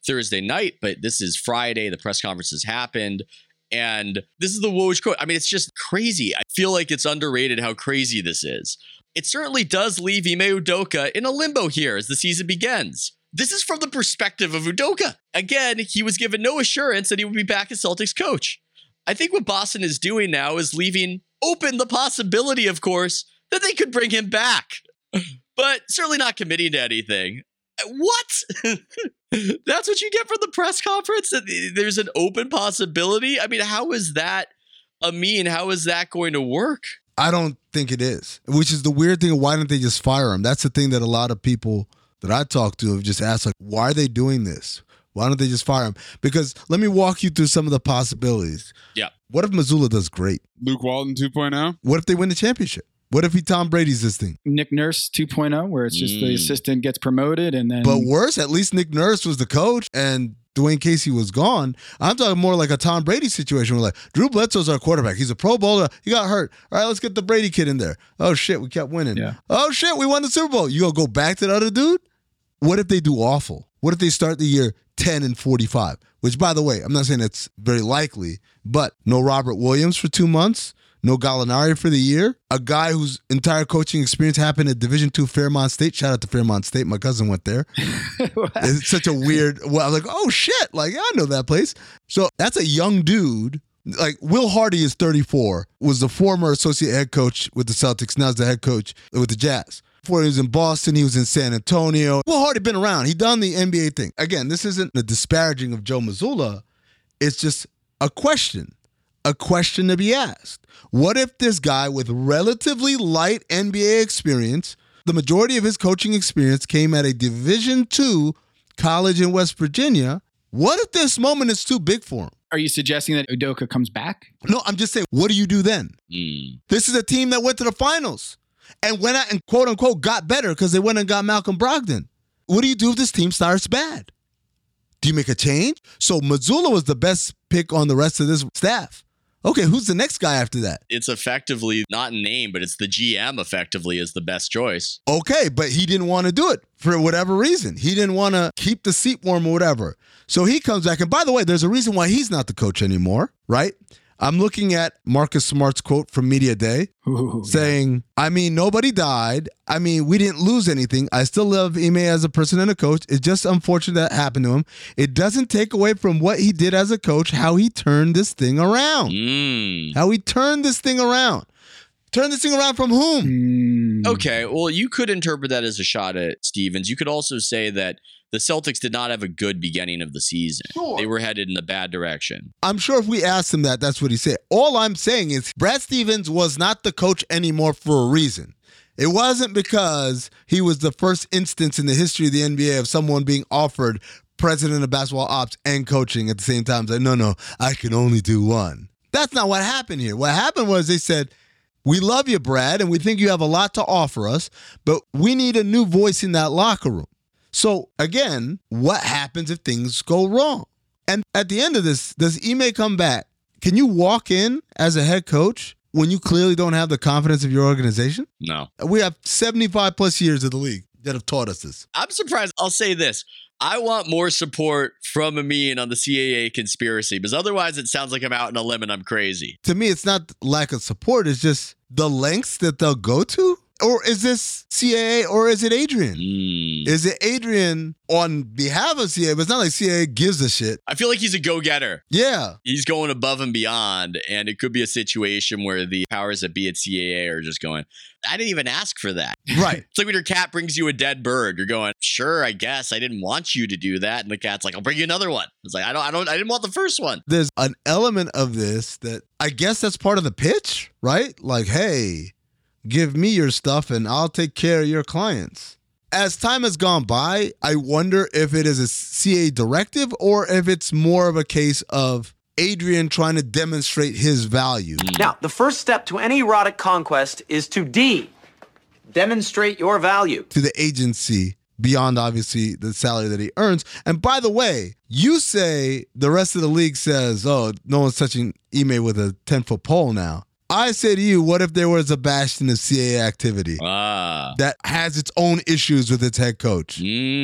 Thursday night, but this is Friday. The press conference has happened. And this is the Woj quote. I mean, it's just crazy. I feel like it's underrated how crazy this is. It certainly does leave Ime Udoka in a limbo here as the season begins. This is from the perspective of Udoka. Again, he was given no assurance that he would be back as Celtics coach. I think what Boston is doing now is leaving open the possibility, of course, that they could bring him back, but certainly not committing to anything. What? That's what you get from the press conference? That there's an open possibility? I mean, how is that how is that going to work? I don't think it is, which is the weird thing. Why didn't they just fire him? That's the thing that a lot of people that I talk to have just asked, like, why are they doing this? Why don't they just fire him? Because let me walk you through some of the possibilities. Yeah. What if Mazzulla does great? Luke Walton 2.0? What if they win the championship? What if Tom Brady's this thing? Nick Nurse 2.0, where it's just the assistant gets promoted and then... But worse, at least Nick Nurse was the coach and Dwayne Casey was gone. I'm talking more like a Tom Brady situation where, like, Drew Bledsoe's our quarterback. He's a Pro Bowler. He got hurt. All right, let's get the Brady kid in there. Oh, shit, we kept winning. Yeah. Oh, shit, we won the Super Bowl. You gonna go back to the other dude? What if they do awful? What if they start the year 10-45? Which, by the way, I'm not saying it's very likely, but no Robert Williams for 2 months. No Gallinari for the year. A guy whose entire coaching experience happened at Division II Fairmont State. Shout out to Fairmont State. My cousin went there. It's such a weird... Well, I was like, oh, shit. Like, I know that place. So that's a young dude. Like, Will Hardy is 34, was the former associate head coach with the Celtics. Now he's the head coach with the Jazz. Before he was in Boston, he was in San Antonio. Will Hardy been around. He done the NBA thing. Again, this isn't a disparaging of Joe Mazzulla. It's just a question to be asked. What if this guy with relatively light NBA experience, the majority of his coaching experience came at a Division II college in West Virginia, what if this moment is too big for him? Are you suggesting that Udoka comes back? No, I'm just saying, what do you do then? This is a team that went to the finals and went out and quote-unquote got better because they went and got Malcolm Brogdon. What do you do if this team starts bad? Do you make a change? So Mazzulla was the best pick on the rest of this staff. Okay, who's the next guy after that? It's effectively not in name, but it's the GM effectively is the best choice. Okay, but he didn't want to do it for whatever reason. He didn't want to keep the seat warm or whatever. So he comes back. And by the way, there's a reason why he's not the coach anymore, right? I'm looking at Marcus Smart's quote from Media Day saying, I mean, nobody died. I mean, we didn't lose anything. I still love Ime as a person and a coach. It's just unfortunate that happened to him. It doesn't take away from what he did as a coach, how he turned this thing around. How he turned this thing around. Turn this thing around from whom? Okay, well, you could interpret that as a shot at Stevens. You could also say that the Celtics did not have a good beginning of the season. Sure. They were headed in the bad direction. I'm sure if we asked him that, that's what he said. All I'm saying is Brad Stevens was not the coach anymore for a reason. It wasn't because he was the first instance in the history of the NBA of someone being offered president of basketball ops and coaching at the same time. It's like, no, I can only do one. That's not what happened here. What happened was they said, we love you, Brad, and we think you have a lot to offer us, but we need a new voice in that locker room. So, again, what happens if things go wrong? And at the end of this, does Ime come back? Can you walk in as a head coach when you clearly don't have the confidence of your organization? No. We have 75 plus years of the league that have taught us this. I'm surprised. I'll say this. I want more support from Amin on the CAA conspiracy, because otherwise it sounds like I'm out on a limb and I'm crazy. To me, it's not lack of support. It's just the lengths that they'll go to. Or is this CAA or is it Adrian? Is it Adrian on behalf of CAA? But it's not like CAA gives a shit. I feel like he's a go-getter. Yeah. He's going above and beyond, and it could be a situation where the powers that be at CAA are just going, I didn't even ask for that. Right. It's like when your cat brings you a dead bird. You're going, sure, I guess. I didn't want you to do that. And the cat's like, I'll bring you another one. It's like, I didn't want the first one. There's an element of this that I guess that's part of the pitch, right? Like, hey, give me your stuff and I'll take care of your clients. As time has gone by, I wonder if it is a CAA directive or if it's more of a case of Adrian trying to demonstrate his value. Now, the first step to any erotic conquest is to demonstrate your value. To the agency, beyond obviously the salary that he earns. And by the way, you say the rest of the league says, oh, no one's touching Ime with a 10-foot pole now. I say to you, what if there was a bastion of CAA activity that has its own issues with its head coach?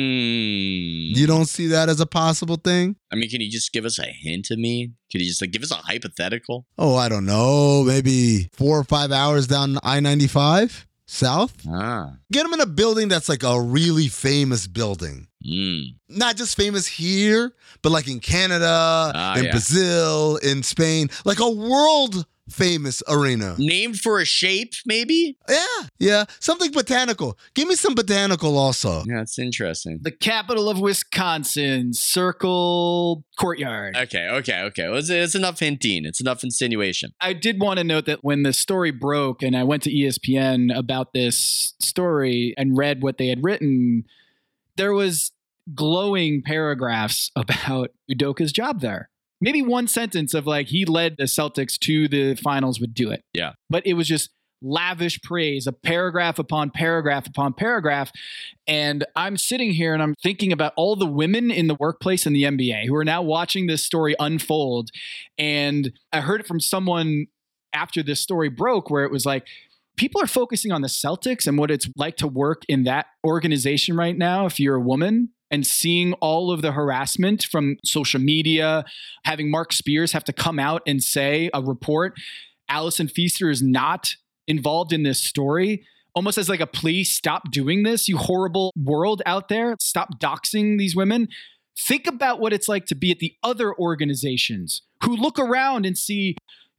You don't see that as a possible thing? I mean, can you just give us a hint of me? Can you just give us a hypothetical? Oh, I don't know. Maybe 4 or 5 hours down I-95 south? Get them in a building that's like a really famous building. Not just famous here, but like in Canada, in Brazil, in Spain, like a world famous arena. Named for a shape, maybe? Yeah. Something botanical. Give me some botanical also. Yeah, it's interesting. The capital of Wisconsin, Circle Courtyard. Okay. Well, it's enough hinting. It's enough insinuation. I did want to note that when the story broke and I went to ESPN about this story and read what they had written, there was glowing paragraphs about Udoka's job there. Maybe one sentence of like, he led the Celtics to the finals would do it. Yeah. But it was just lavish praise, a paragraph upon paragraph upon paragraph. And I'm sitting here and I'm thinking about all the women in the workplace in the NBA who are now watching this story unfold. And I heard it from someone after this story broke where it was like, people are focusing on the Celtics and what it's like to work in that organization right now if you're a woman. And seeing all of the harassment from social media, having Mark Spears have to come out and say a report, Allison Feaster is not involved in this story, almost as like a plea, stop doing this, you horrible world out there, stop doxing these women. Think about what it's like to be at the other organizations who look around and see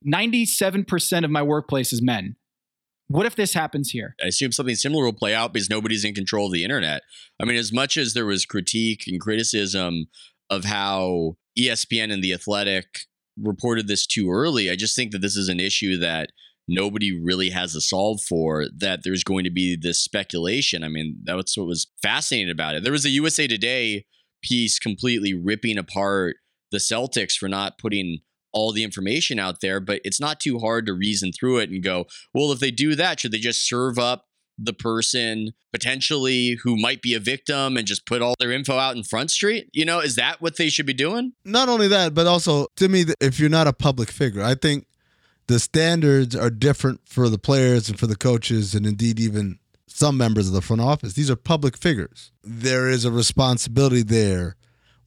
97% of my workplace is men. What if this happens here? I assume something similar will play out because nobody's in control of the internet. I mean, as much as there was critique and criticism of how ESPN and The Athletic reported this too early, I just think that this is an issue that nobody really has a solve for, that there's going to be this speculation. I mean, that's what was fascinating about it. There was a USA Today piece completely ripping apart the Celtics for not putting all the information out there, but it's not too hard to reason through it and go, well, if they do that, should they just serve up the person potentially who might be a victim and just put all their info out in Front Street? You know, is that what they should be doing? Not only that, but also to me, if you're not a public figure, I think the standards are different for the players and for the coaches and indeed even some members of the front office. These are public figures. There is a responsibility there.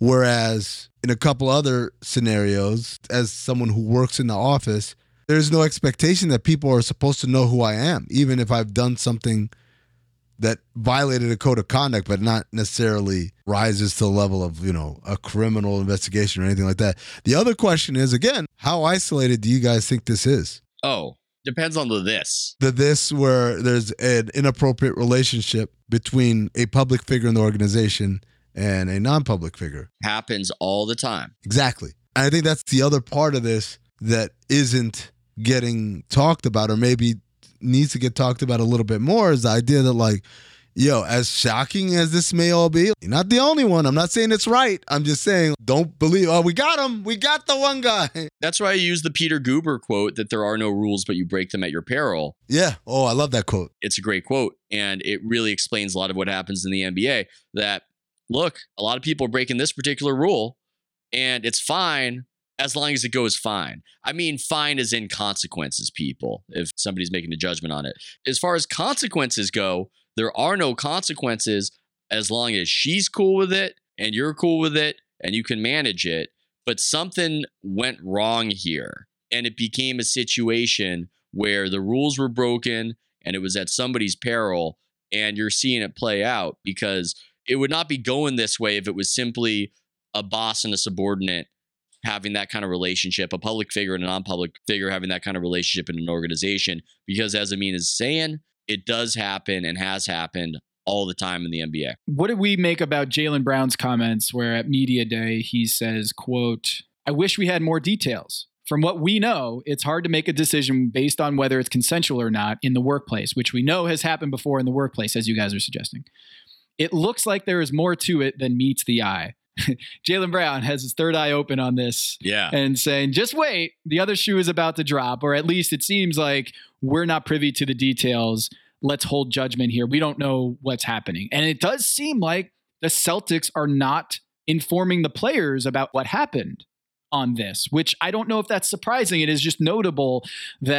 Whereas in a couple other scenarios, as someone who works in the office, there's no expectation that people are supposed to know who I am, even if I've done something that violated a code of conduct, but not necessarily rises to the level of, you know, a criminal investigation or anything like that. The other question is, again, how isolated do you guys think this is? Oh, depends on the this. The this where there's an inappropriate relationship between a public figure in the organization and a non-public figure. Happens all the time. Exactly. And I think that's the other part of this that isn't getting talked about, or maybe needs to get talked about a little bit more, is the idea that, like, yo, as shocking as this may all be, you're not the only one. I'm not saying it's right. I'm just saying, don't believe, oh, we got him. We got the one guy. That's why I use the Peter Guber quote that there are no rules, but you break them at your peril. Yeah. Oh, I love that quote. It's a great quote. And it really explains a lot of what happens in the NBA, that look, a lot of people are breaking this particular rule, and it's fine as long as it goes fine. I mean, fine as in consequences, people, if somebody's making a judgment on it. As far as consequences go, there are no consequences as long as she's cool with it and you're cool with it and you can manage it. But something went wrong here, and it became a situation where the rules were broken and it was at somebody's peril, and you're seeing it play out, because it would not be going this way if it was simply a boss and a subordinate having that kind of relationship, a public figure and a non-public figure having that kind of relationship in an organization. Because as Amin is saying, it does happen and has happened all the time in the NBA. What did we make about Jaylen Brown's comments where at Media Day he says, quote, I wish we had more details. From what we know, it's hard to make a decision based on whether it's consensual or not in the workplace, which we know has happened before in the workplace, as you guys are suggesting. It looks like there is more to it than meets the eye. Jaylen Brown has his third eye open on this, and saying, just wait, the other shoe is about to drop, or at least it seems like we're not privy to the details. Let's hold judgment here. We don't know what's happening. And it does seem like the Celtics are not informing the players about what happened on this, which I don't know if that's surprising. It is just notable that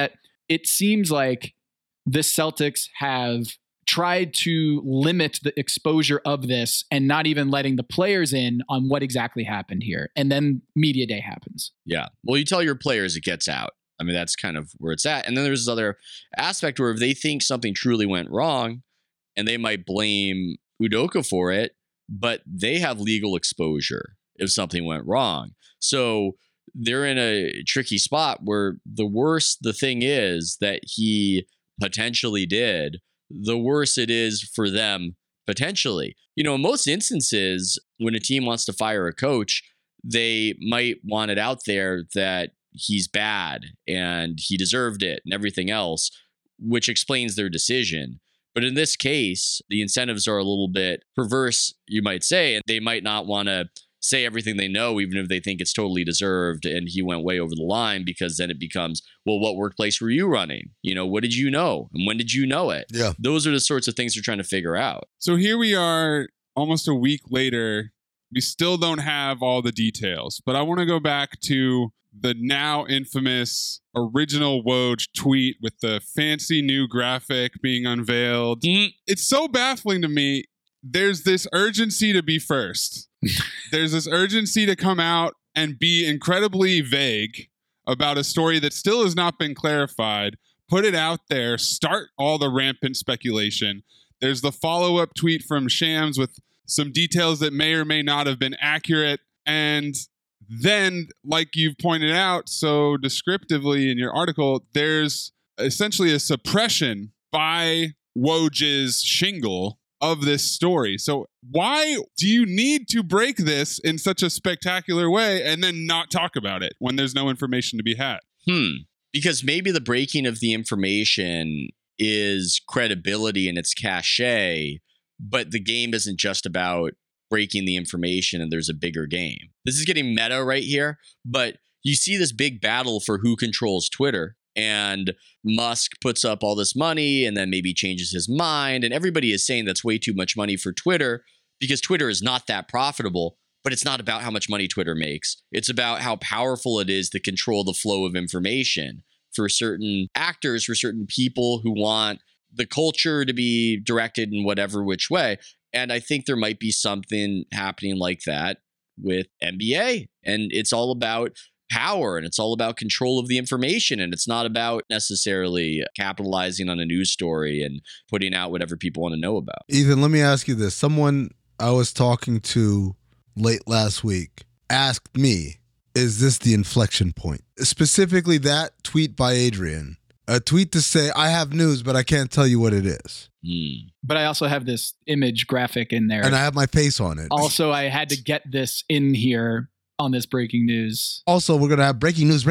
it seems like the Celtics have tried to limit the exposure of this and not even letting the players in on what exactly happened here. And then media day happens. Yeah. Well, you tell your players it gets out. I mean, that's kind of where it's at. And then there's this other aspect where if they think something truly went wrong and they might blame Udoka for it, but they have legal exposure if something went wrong. So they're in a tricky spot where the worse the thing is that he potentially did, the worse it is for them potentially. You know, in most instances, when a team wants to fire a coach, they might want it out there that he's bad and he deserved it and everything else, which explains their decision. But in this case, the incentives are a little bit perverse, you might say, and they might not want to say everything they know, even if they think it's totally deserved and he went way over the line, because then it becomes, well, what workplace were you running? You know, what did you know? And when did you know it? Yeah. Those are the sorts of things they're trying to figure out. So here we are almost a week later. We still don't have all the details, but I want to go back to the now infamous original Woj tweet with the fancy new graphic being unveiled. It's so baffling to me. There's this urgency to be first. There's this urgency to come out and be incredibly vague about a story that still has not been clarified. Put it out there, start all the rampant speculation. There's the follow-up tweet from Shams with some details that may or may not have been accurate. And then, like you've pointed out so descriptively in your article, there's essentially a suppression by Woj's shingle of this story. So why do you need to break this in such a spectacular way and then not talk about it when there's no information to be had? Because maybe the breaking of the information is credibility and it's cachet, but the game isn't just about breaking the information and there's a bigger game. This is getting meta right here, but you see this big battle for who controls Twitter. And Musk puts up all this money and then maybe changes his mind. And everybody is saying that's way too much money for Twitter because Twitter is not that profitable. But it's not about how much money Twitter makes. It's about how powerful it is to control the flow of information for certain actors, for certain people who want the culture to be directed in whatever which way. And I think there might be something happening like that with NBA. And it's all about power and it's all about control of the information, and it's not about necessarily capitalizing on a news story and putting out whatever people want to know about. Ethan, let me ask you this. Someone I was talking to late last week asked me, is this the inflection point? Specifically that tweet by Adrian, a tweet to say, I have news, but I can't tell you what it is. But I also have this image graphic in there. And I have my face on it. Also, I had to get this in here on this breaking news. Also, we're going to have breaking news,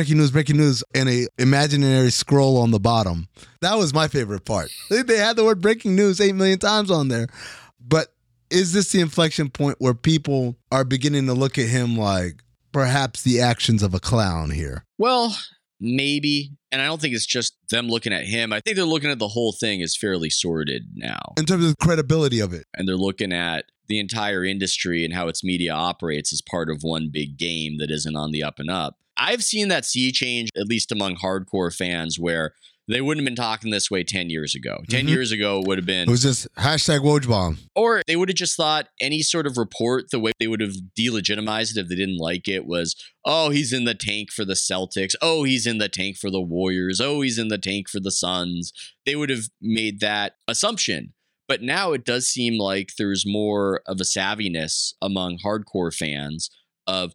and a imaginary scroll on the bottom. That was my favorite part. They had the word breaking news 8 million times on there. But is this the inflection point where people are beginning to look at him like perhaps the actions of a clown here? Well, maybe. And I don't think it's just them looking at him. I think they're looking at the whole thing as fairly sordid now. In terms of the credibility of it. And they're looking at the entire industry and how its media operates as part of one big game that isn't on the up and up. I've seen that sea change, at least among hardcore fans, where they wouldn't have been talking this way 10 years ago. 10 years ago, it would have been... It was just hashtag Wojbomb. Or they would have just thought any sort of report, the way they would have delegitimized it if they didn't like it was, oh, he's in the tank for the Celtics. Oh, he's in the tank for the Warriors. Oh, he's in the tank for the Suns. They would have made that assumption. But now it does seem like there's more of a savviness among hardcore fans of,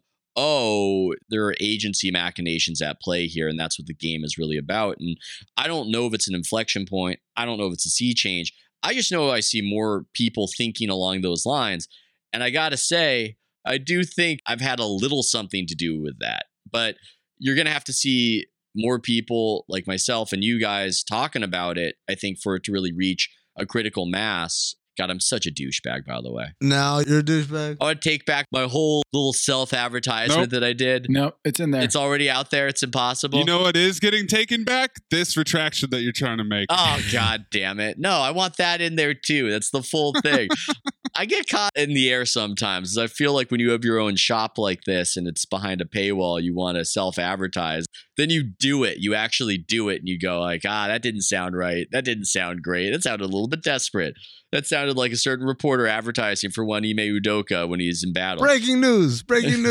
oh, there are agency machinations at play here, and that's what the game is really about. And I don't know if it's an inflection point. I don't know if it's a sea change. I just know I see more people thinking along those lines. And I got to say, I do think I've had a little something to do with that. But you're going to have to see more people like myself and you guys talking about it, I think, for it to really reach a critical mass. God, I'm such a douchebag, by the way. Now you're a douchebag? I would take back my whole little self-advertisement that I did. No, it's in there. It's already out there. It's impossible. You know what is getting taken back? This retraction that you're trying to make. Oh, God damn it. No, I want that in there too. That's the full thing. I get caught in the air sometimes. I feel like when you have your own shop like this and it's behind a paywall, you want to self-advertise. Then you do it. You actually do it and you go like, that didn't sound right. That didn't sound great. That sounded a little bit desperate. That sounded like a certain reporter advertising for one Ime Udoka when he's in battle. Breaking news.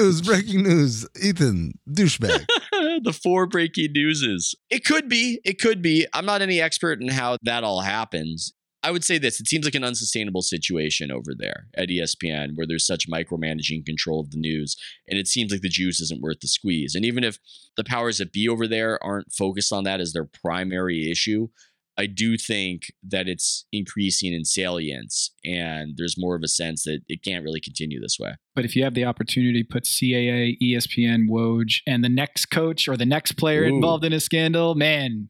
Ethan, douchebag. The 4 breaking newses. It could be. I'm not any expert in how that all happens. I would say this. It seems like an unsustainable situation over there at ESPN where there's such micromanaging control of the news. And it seems like the juice isn't worth the squeeze. And even if the powers that be over there aren't focused on that as their primary issue, I do think that it's increasing in salience and there's more of a sense that it can't really continue this way. But if you have the opportunity to put CAA, ESPN, Woj, and the next coach or the next player involved in a scandal, man.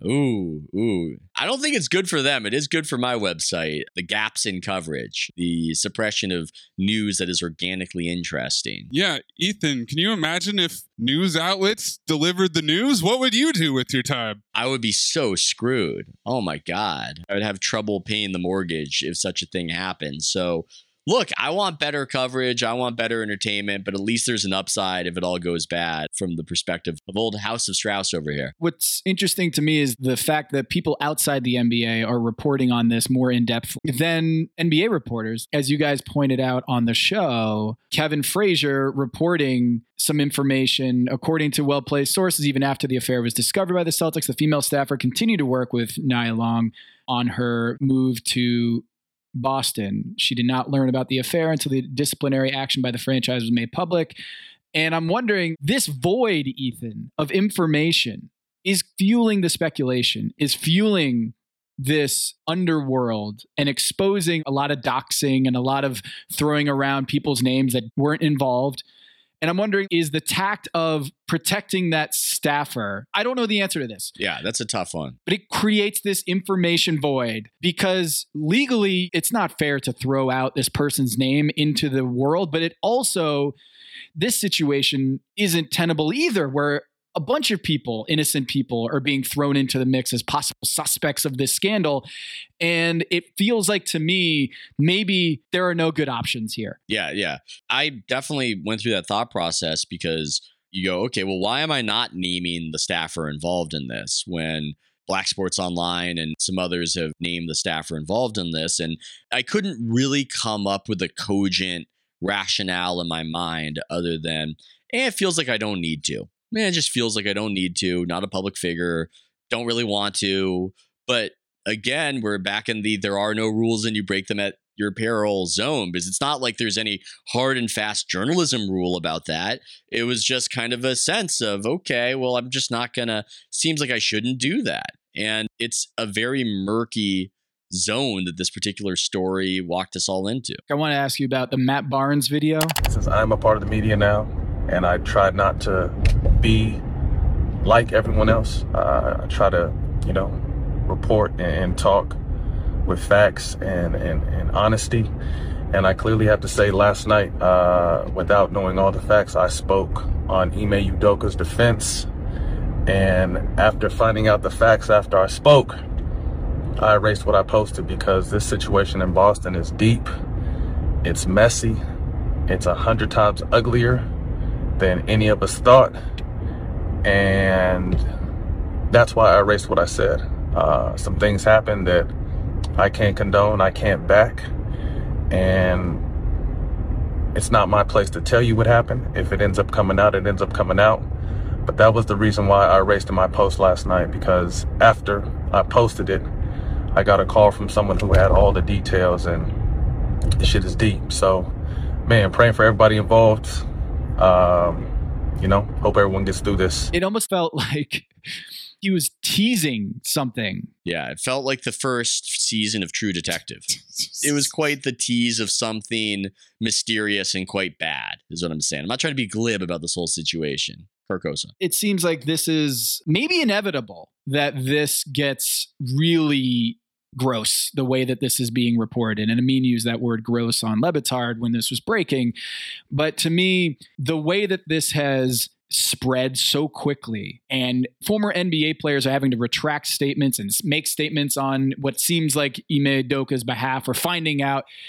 Ooh. I don't think it's good for them. It is good for my website. The gaps in coverage, the suppression of news that is organically interesting. Yeah, Ethan, can you imagine if news outlets delivered the news? What would you do with your time? I would be so screwed. Oh my God. I would have trouble paying the mortgage if such a thing happened. So look, I want better coverage. I want better entertainment, but at least there's an upside if it all goes bad from the perspective of old House of Strauss over here. What's interesting to me is the fact that people outside the NBA are reporting on this more in depth than NBA reporters. As you guys pointed out on the show, Kevin Frazier reporting some information, according to well-placed sources, even after the affair was discovered by the Celtics, the female staffer continued to work with Nia Long on her move to Boston. She did not learn about the affair until the disciplinary action by the franchise was made public. And I'm wondering, this void, Ethan, of information is fueling the speculation, is fueling this underworld and exposing a lot of doxing and a lot of throwing around people's names that weren't involved. And I'm wondering, is the tact of protecting that staffer? I don't know the answer to this. Yeah, that's a tough one. But it creates this information void because legally it's not fair to throw out this person's name into the world. But it also, this situation isn't tenable either, where a bunch of people, innocent people, are being thrown into the mix as possible suspects of this scandal. And it feels like to me, maybe there are no good options here. Yeah. I definitely went through that thought process because you go, okay, well, why am I not naming the staffer involved in this when Black Sports Online and some others have named the staffer involved in this? And I couldn't really come up with a cogent rationale in my mind other than, it feels like I don't need to. Man, it just feels like I don't need to, not a public figure, don't really want to. But again, we're back in there are no rules and you break them at your peril zone, because it's not like there's any hard and fast journalism rule about that. It was just kind of a sense of, okay, well, I'm just not gonna, seems like I shouldn't do that. And it's a very murky zone that this particular story walked us all into. I want to ask you about the Matt Barnes video. Since I'm a part of the media now, and I try not to be like everyone else. I try to, report and talk with facts and honesty. And I clearly have to say last night, without knowing all the facts, I spoke on Ime Udoka's defense. And after finding out the facts after I spoke, I erased what I posted because this situation in Boston is deep. It's messy. It's 100 times uglier than any of us thought, and that's why I erased what I said. Some things happened that I can't condone, I can't back, and it's not my place to tell you what happened. If it ends up coming out, it ends up coming out. But that was the reason why I erased in my post last night, because after I posted it, I got a call from someone who had all the details, and the shit is deep. So, man, praying for everybody involved. Hope everyone gets through this. It almost felt like he was teasing something. Yeah, it felt like the first season of True Detective. It was quite the tease of something mysterious and quite bad, is what I'm saying. I'm not trying to be glib about this whole situation. Carcosa. It seems like this is maybe inevitable that this gets really gross, the way that this is being reported. And Amin used that word gross on Le Batard when this was breaking. But to me, the way that this has spread so quickly and former NBA players are having to retract statements and make statements on what seems like Ime Udoka's behalf or finding out,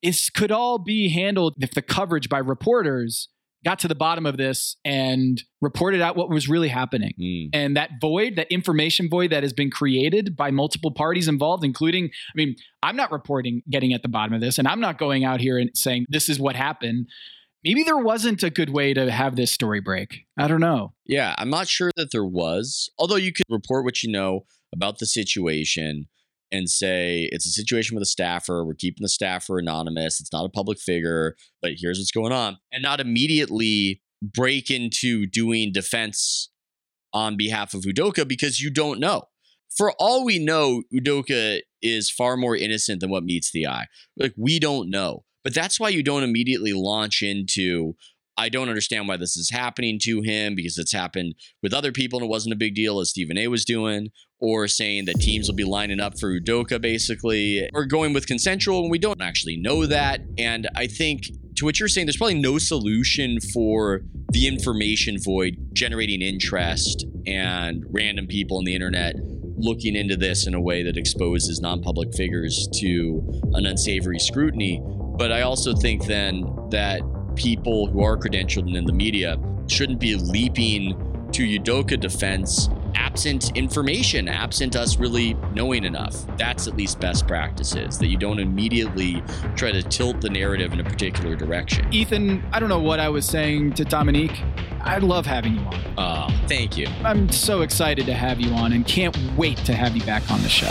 This could all be handled if the coverage by reporters got to the bottom of this and reported out what was really happening. And that void, that information void that has been created by multiple parties involved, including, I'm not reporting getting at the bottom of this, and I'm not going out here and saying this is what happened. Maybe there wasn't a good way to have this story break. I don't know. Yeah, I'm not sure that there was. Although you could report what you know about the situation and say it's a situation with a staffer. We're keeping the staffer anonymous. It's not a public figure, but here's what's going on. And not immediately break into doing defense on behalf of Udoka because you don't know. For all we know, Udoka is far more innocent than what meets the eye. Like, we don't know. But that's why you don't immediately launch into, I don't understand why this is happening to him because it's happened with other people and it wasn't a big deal as Stephen A was doing, or saying that teams will be lining up for Udoka basically, or going with consensual when we don't actually know that. And I think to what you're saying, there's probably no solution for the information void generating interest and random people on the internet looking into this in a way that exposes non-public figures to an unsavory scrutiny. But I also think then that people who are credentialed and in the media shouldn't be leaping to Udoka defense absent information, absent us really knowing enough. That's at least best practices, that you don't immediately try to tilt the narrative in a particular direction. Ethan, I don't know what I was saying to Dominique. I love having you on. Thank you. I'm so excited to have you on and can't wait to have you back on the show.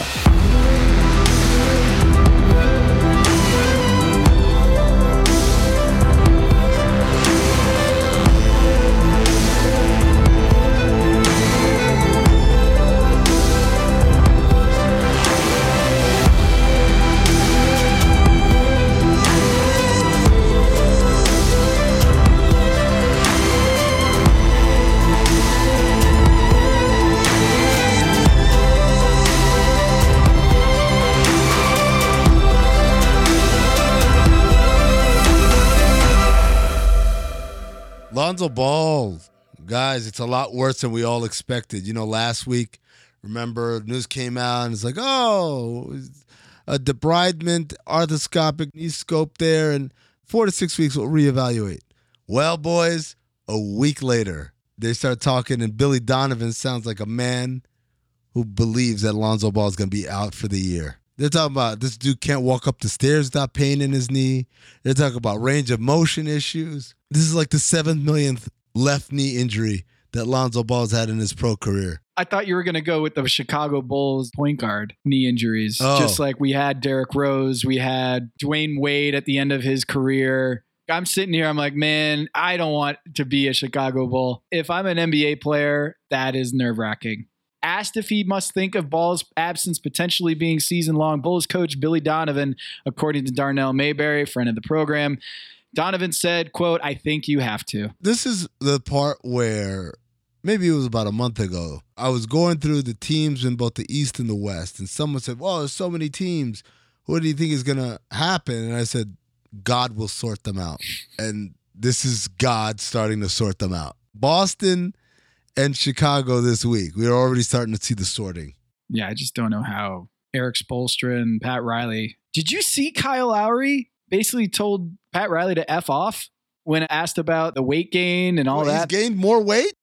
Lonzo Ball, guys, it's a lot worse than we all expected. Last week, remember, news came out and it's like, a debridement, arthroscopic knee scope there, and 4 to 6 weeks we'll reevaluate. Well, boys, a week later, they start talking, and Billy Donovan sounds like a man who believes that Lonzo Ball is going to be out for the year. They're talking about this dude can't walk up the stairs without pain in his knee. They're talking about range of motion issues. This is like the 7 millionth left knee injury that Lonzo Ball's had in his pro career. I thought you were going to go with the Chicago Bulls point guard knee injuries. Just like we had Derrick Rose, we had Dwayne Wade at the end of his career. I'm sitting here, I'm like, man, I don't want to be a Chicago Bull. If I'm an NBA player, that is nerve-wracking. Asked if he must think of Ball's absence potentially being season-long, Bulls coach Billy Donovan, according to Darnell Mayberry, friend of the program, Donovan said, quote, "I think you have to." This is the part where maybe it was about a month ago. I was going through the teams in both the East and the West, and someone said, well, there's so many teams. What do you think is going to happen? And I said, God will sort them out. And this is God starting to sort them out. Boston and Chicago this week. We're already starting to see the sorting. Yeah, I just don't know how Eric Spoelstra and Pat Riley. Did you see Kyle Lowry basically told Pat Riley to F off when asked about the weight gain and all that? He's gained more weight?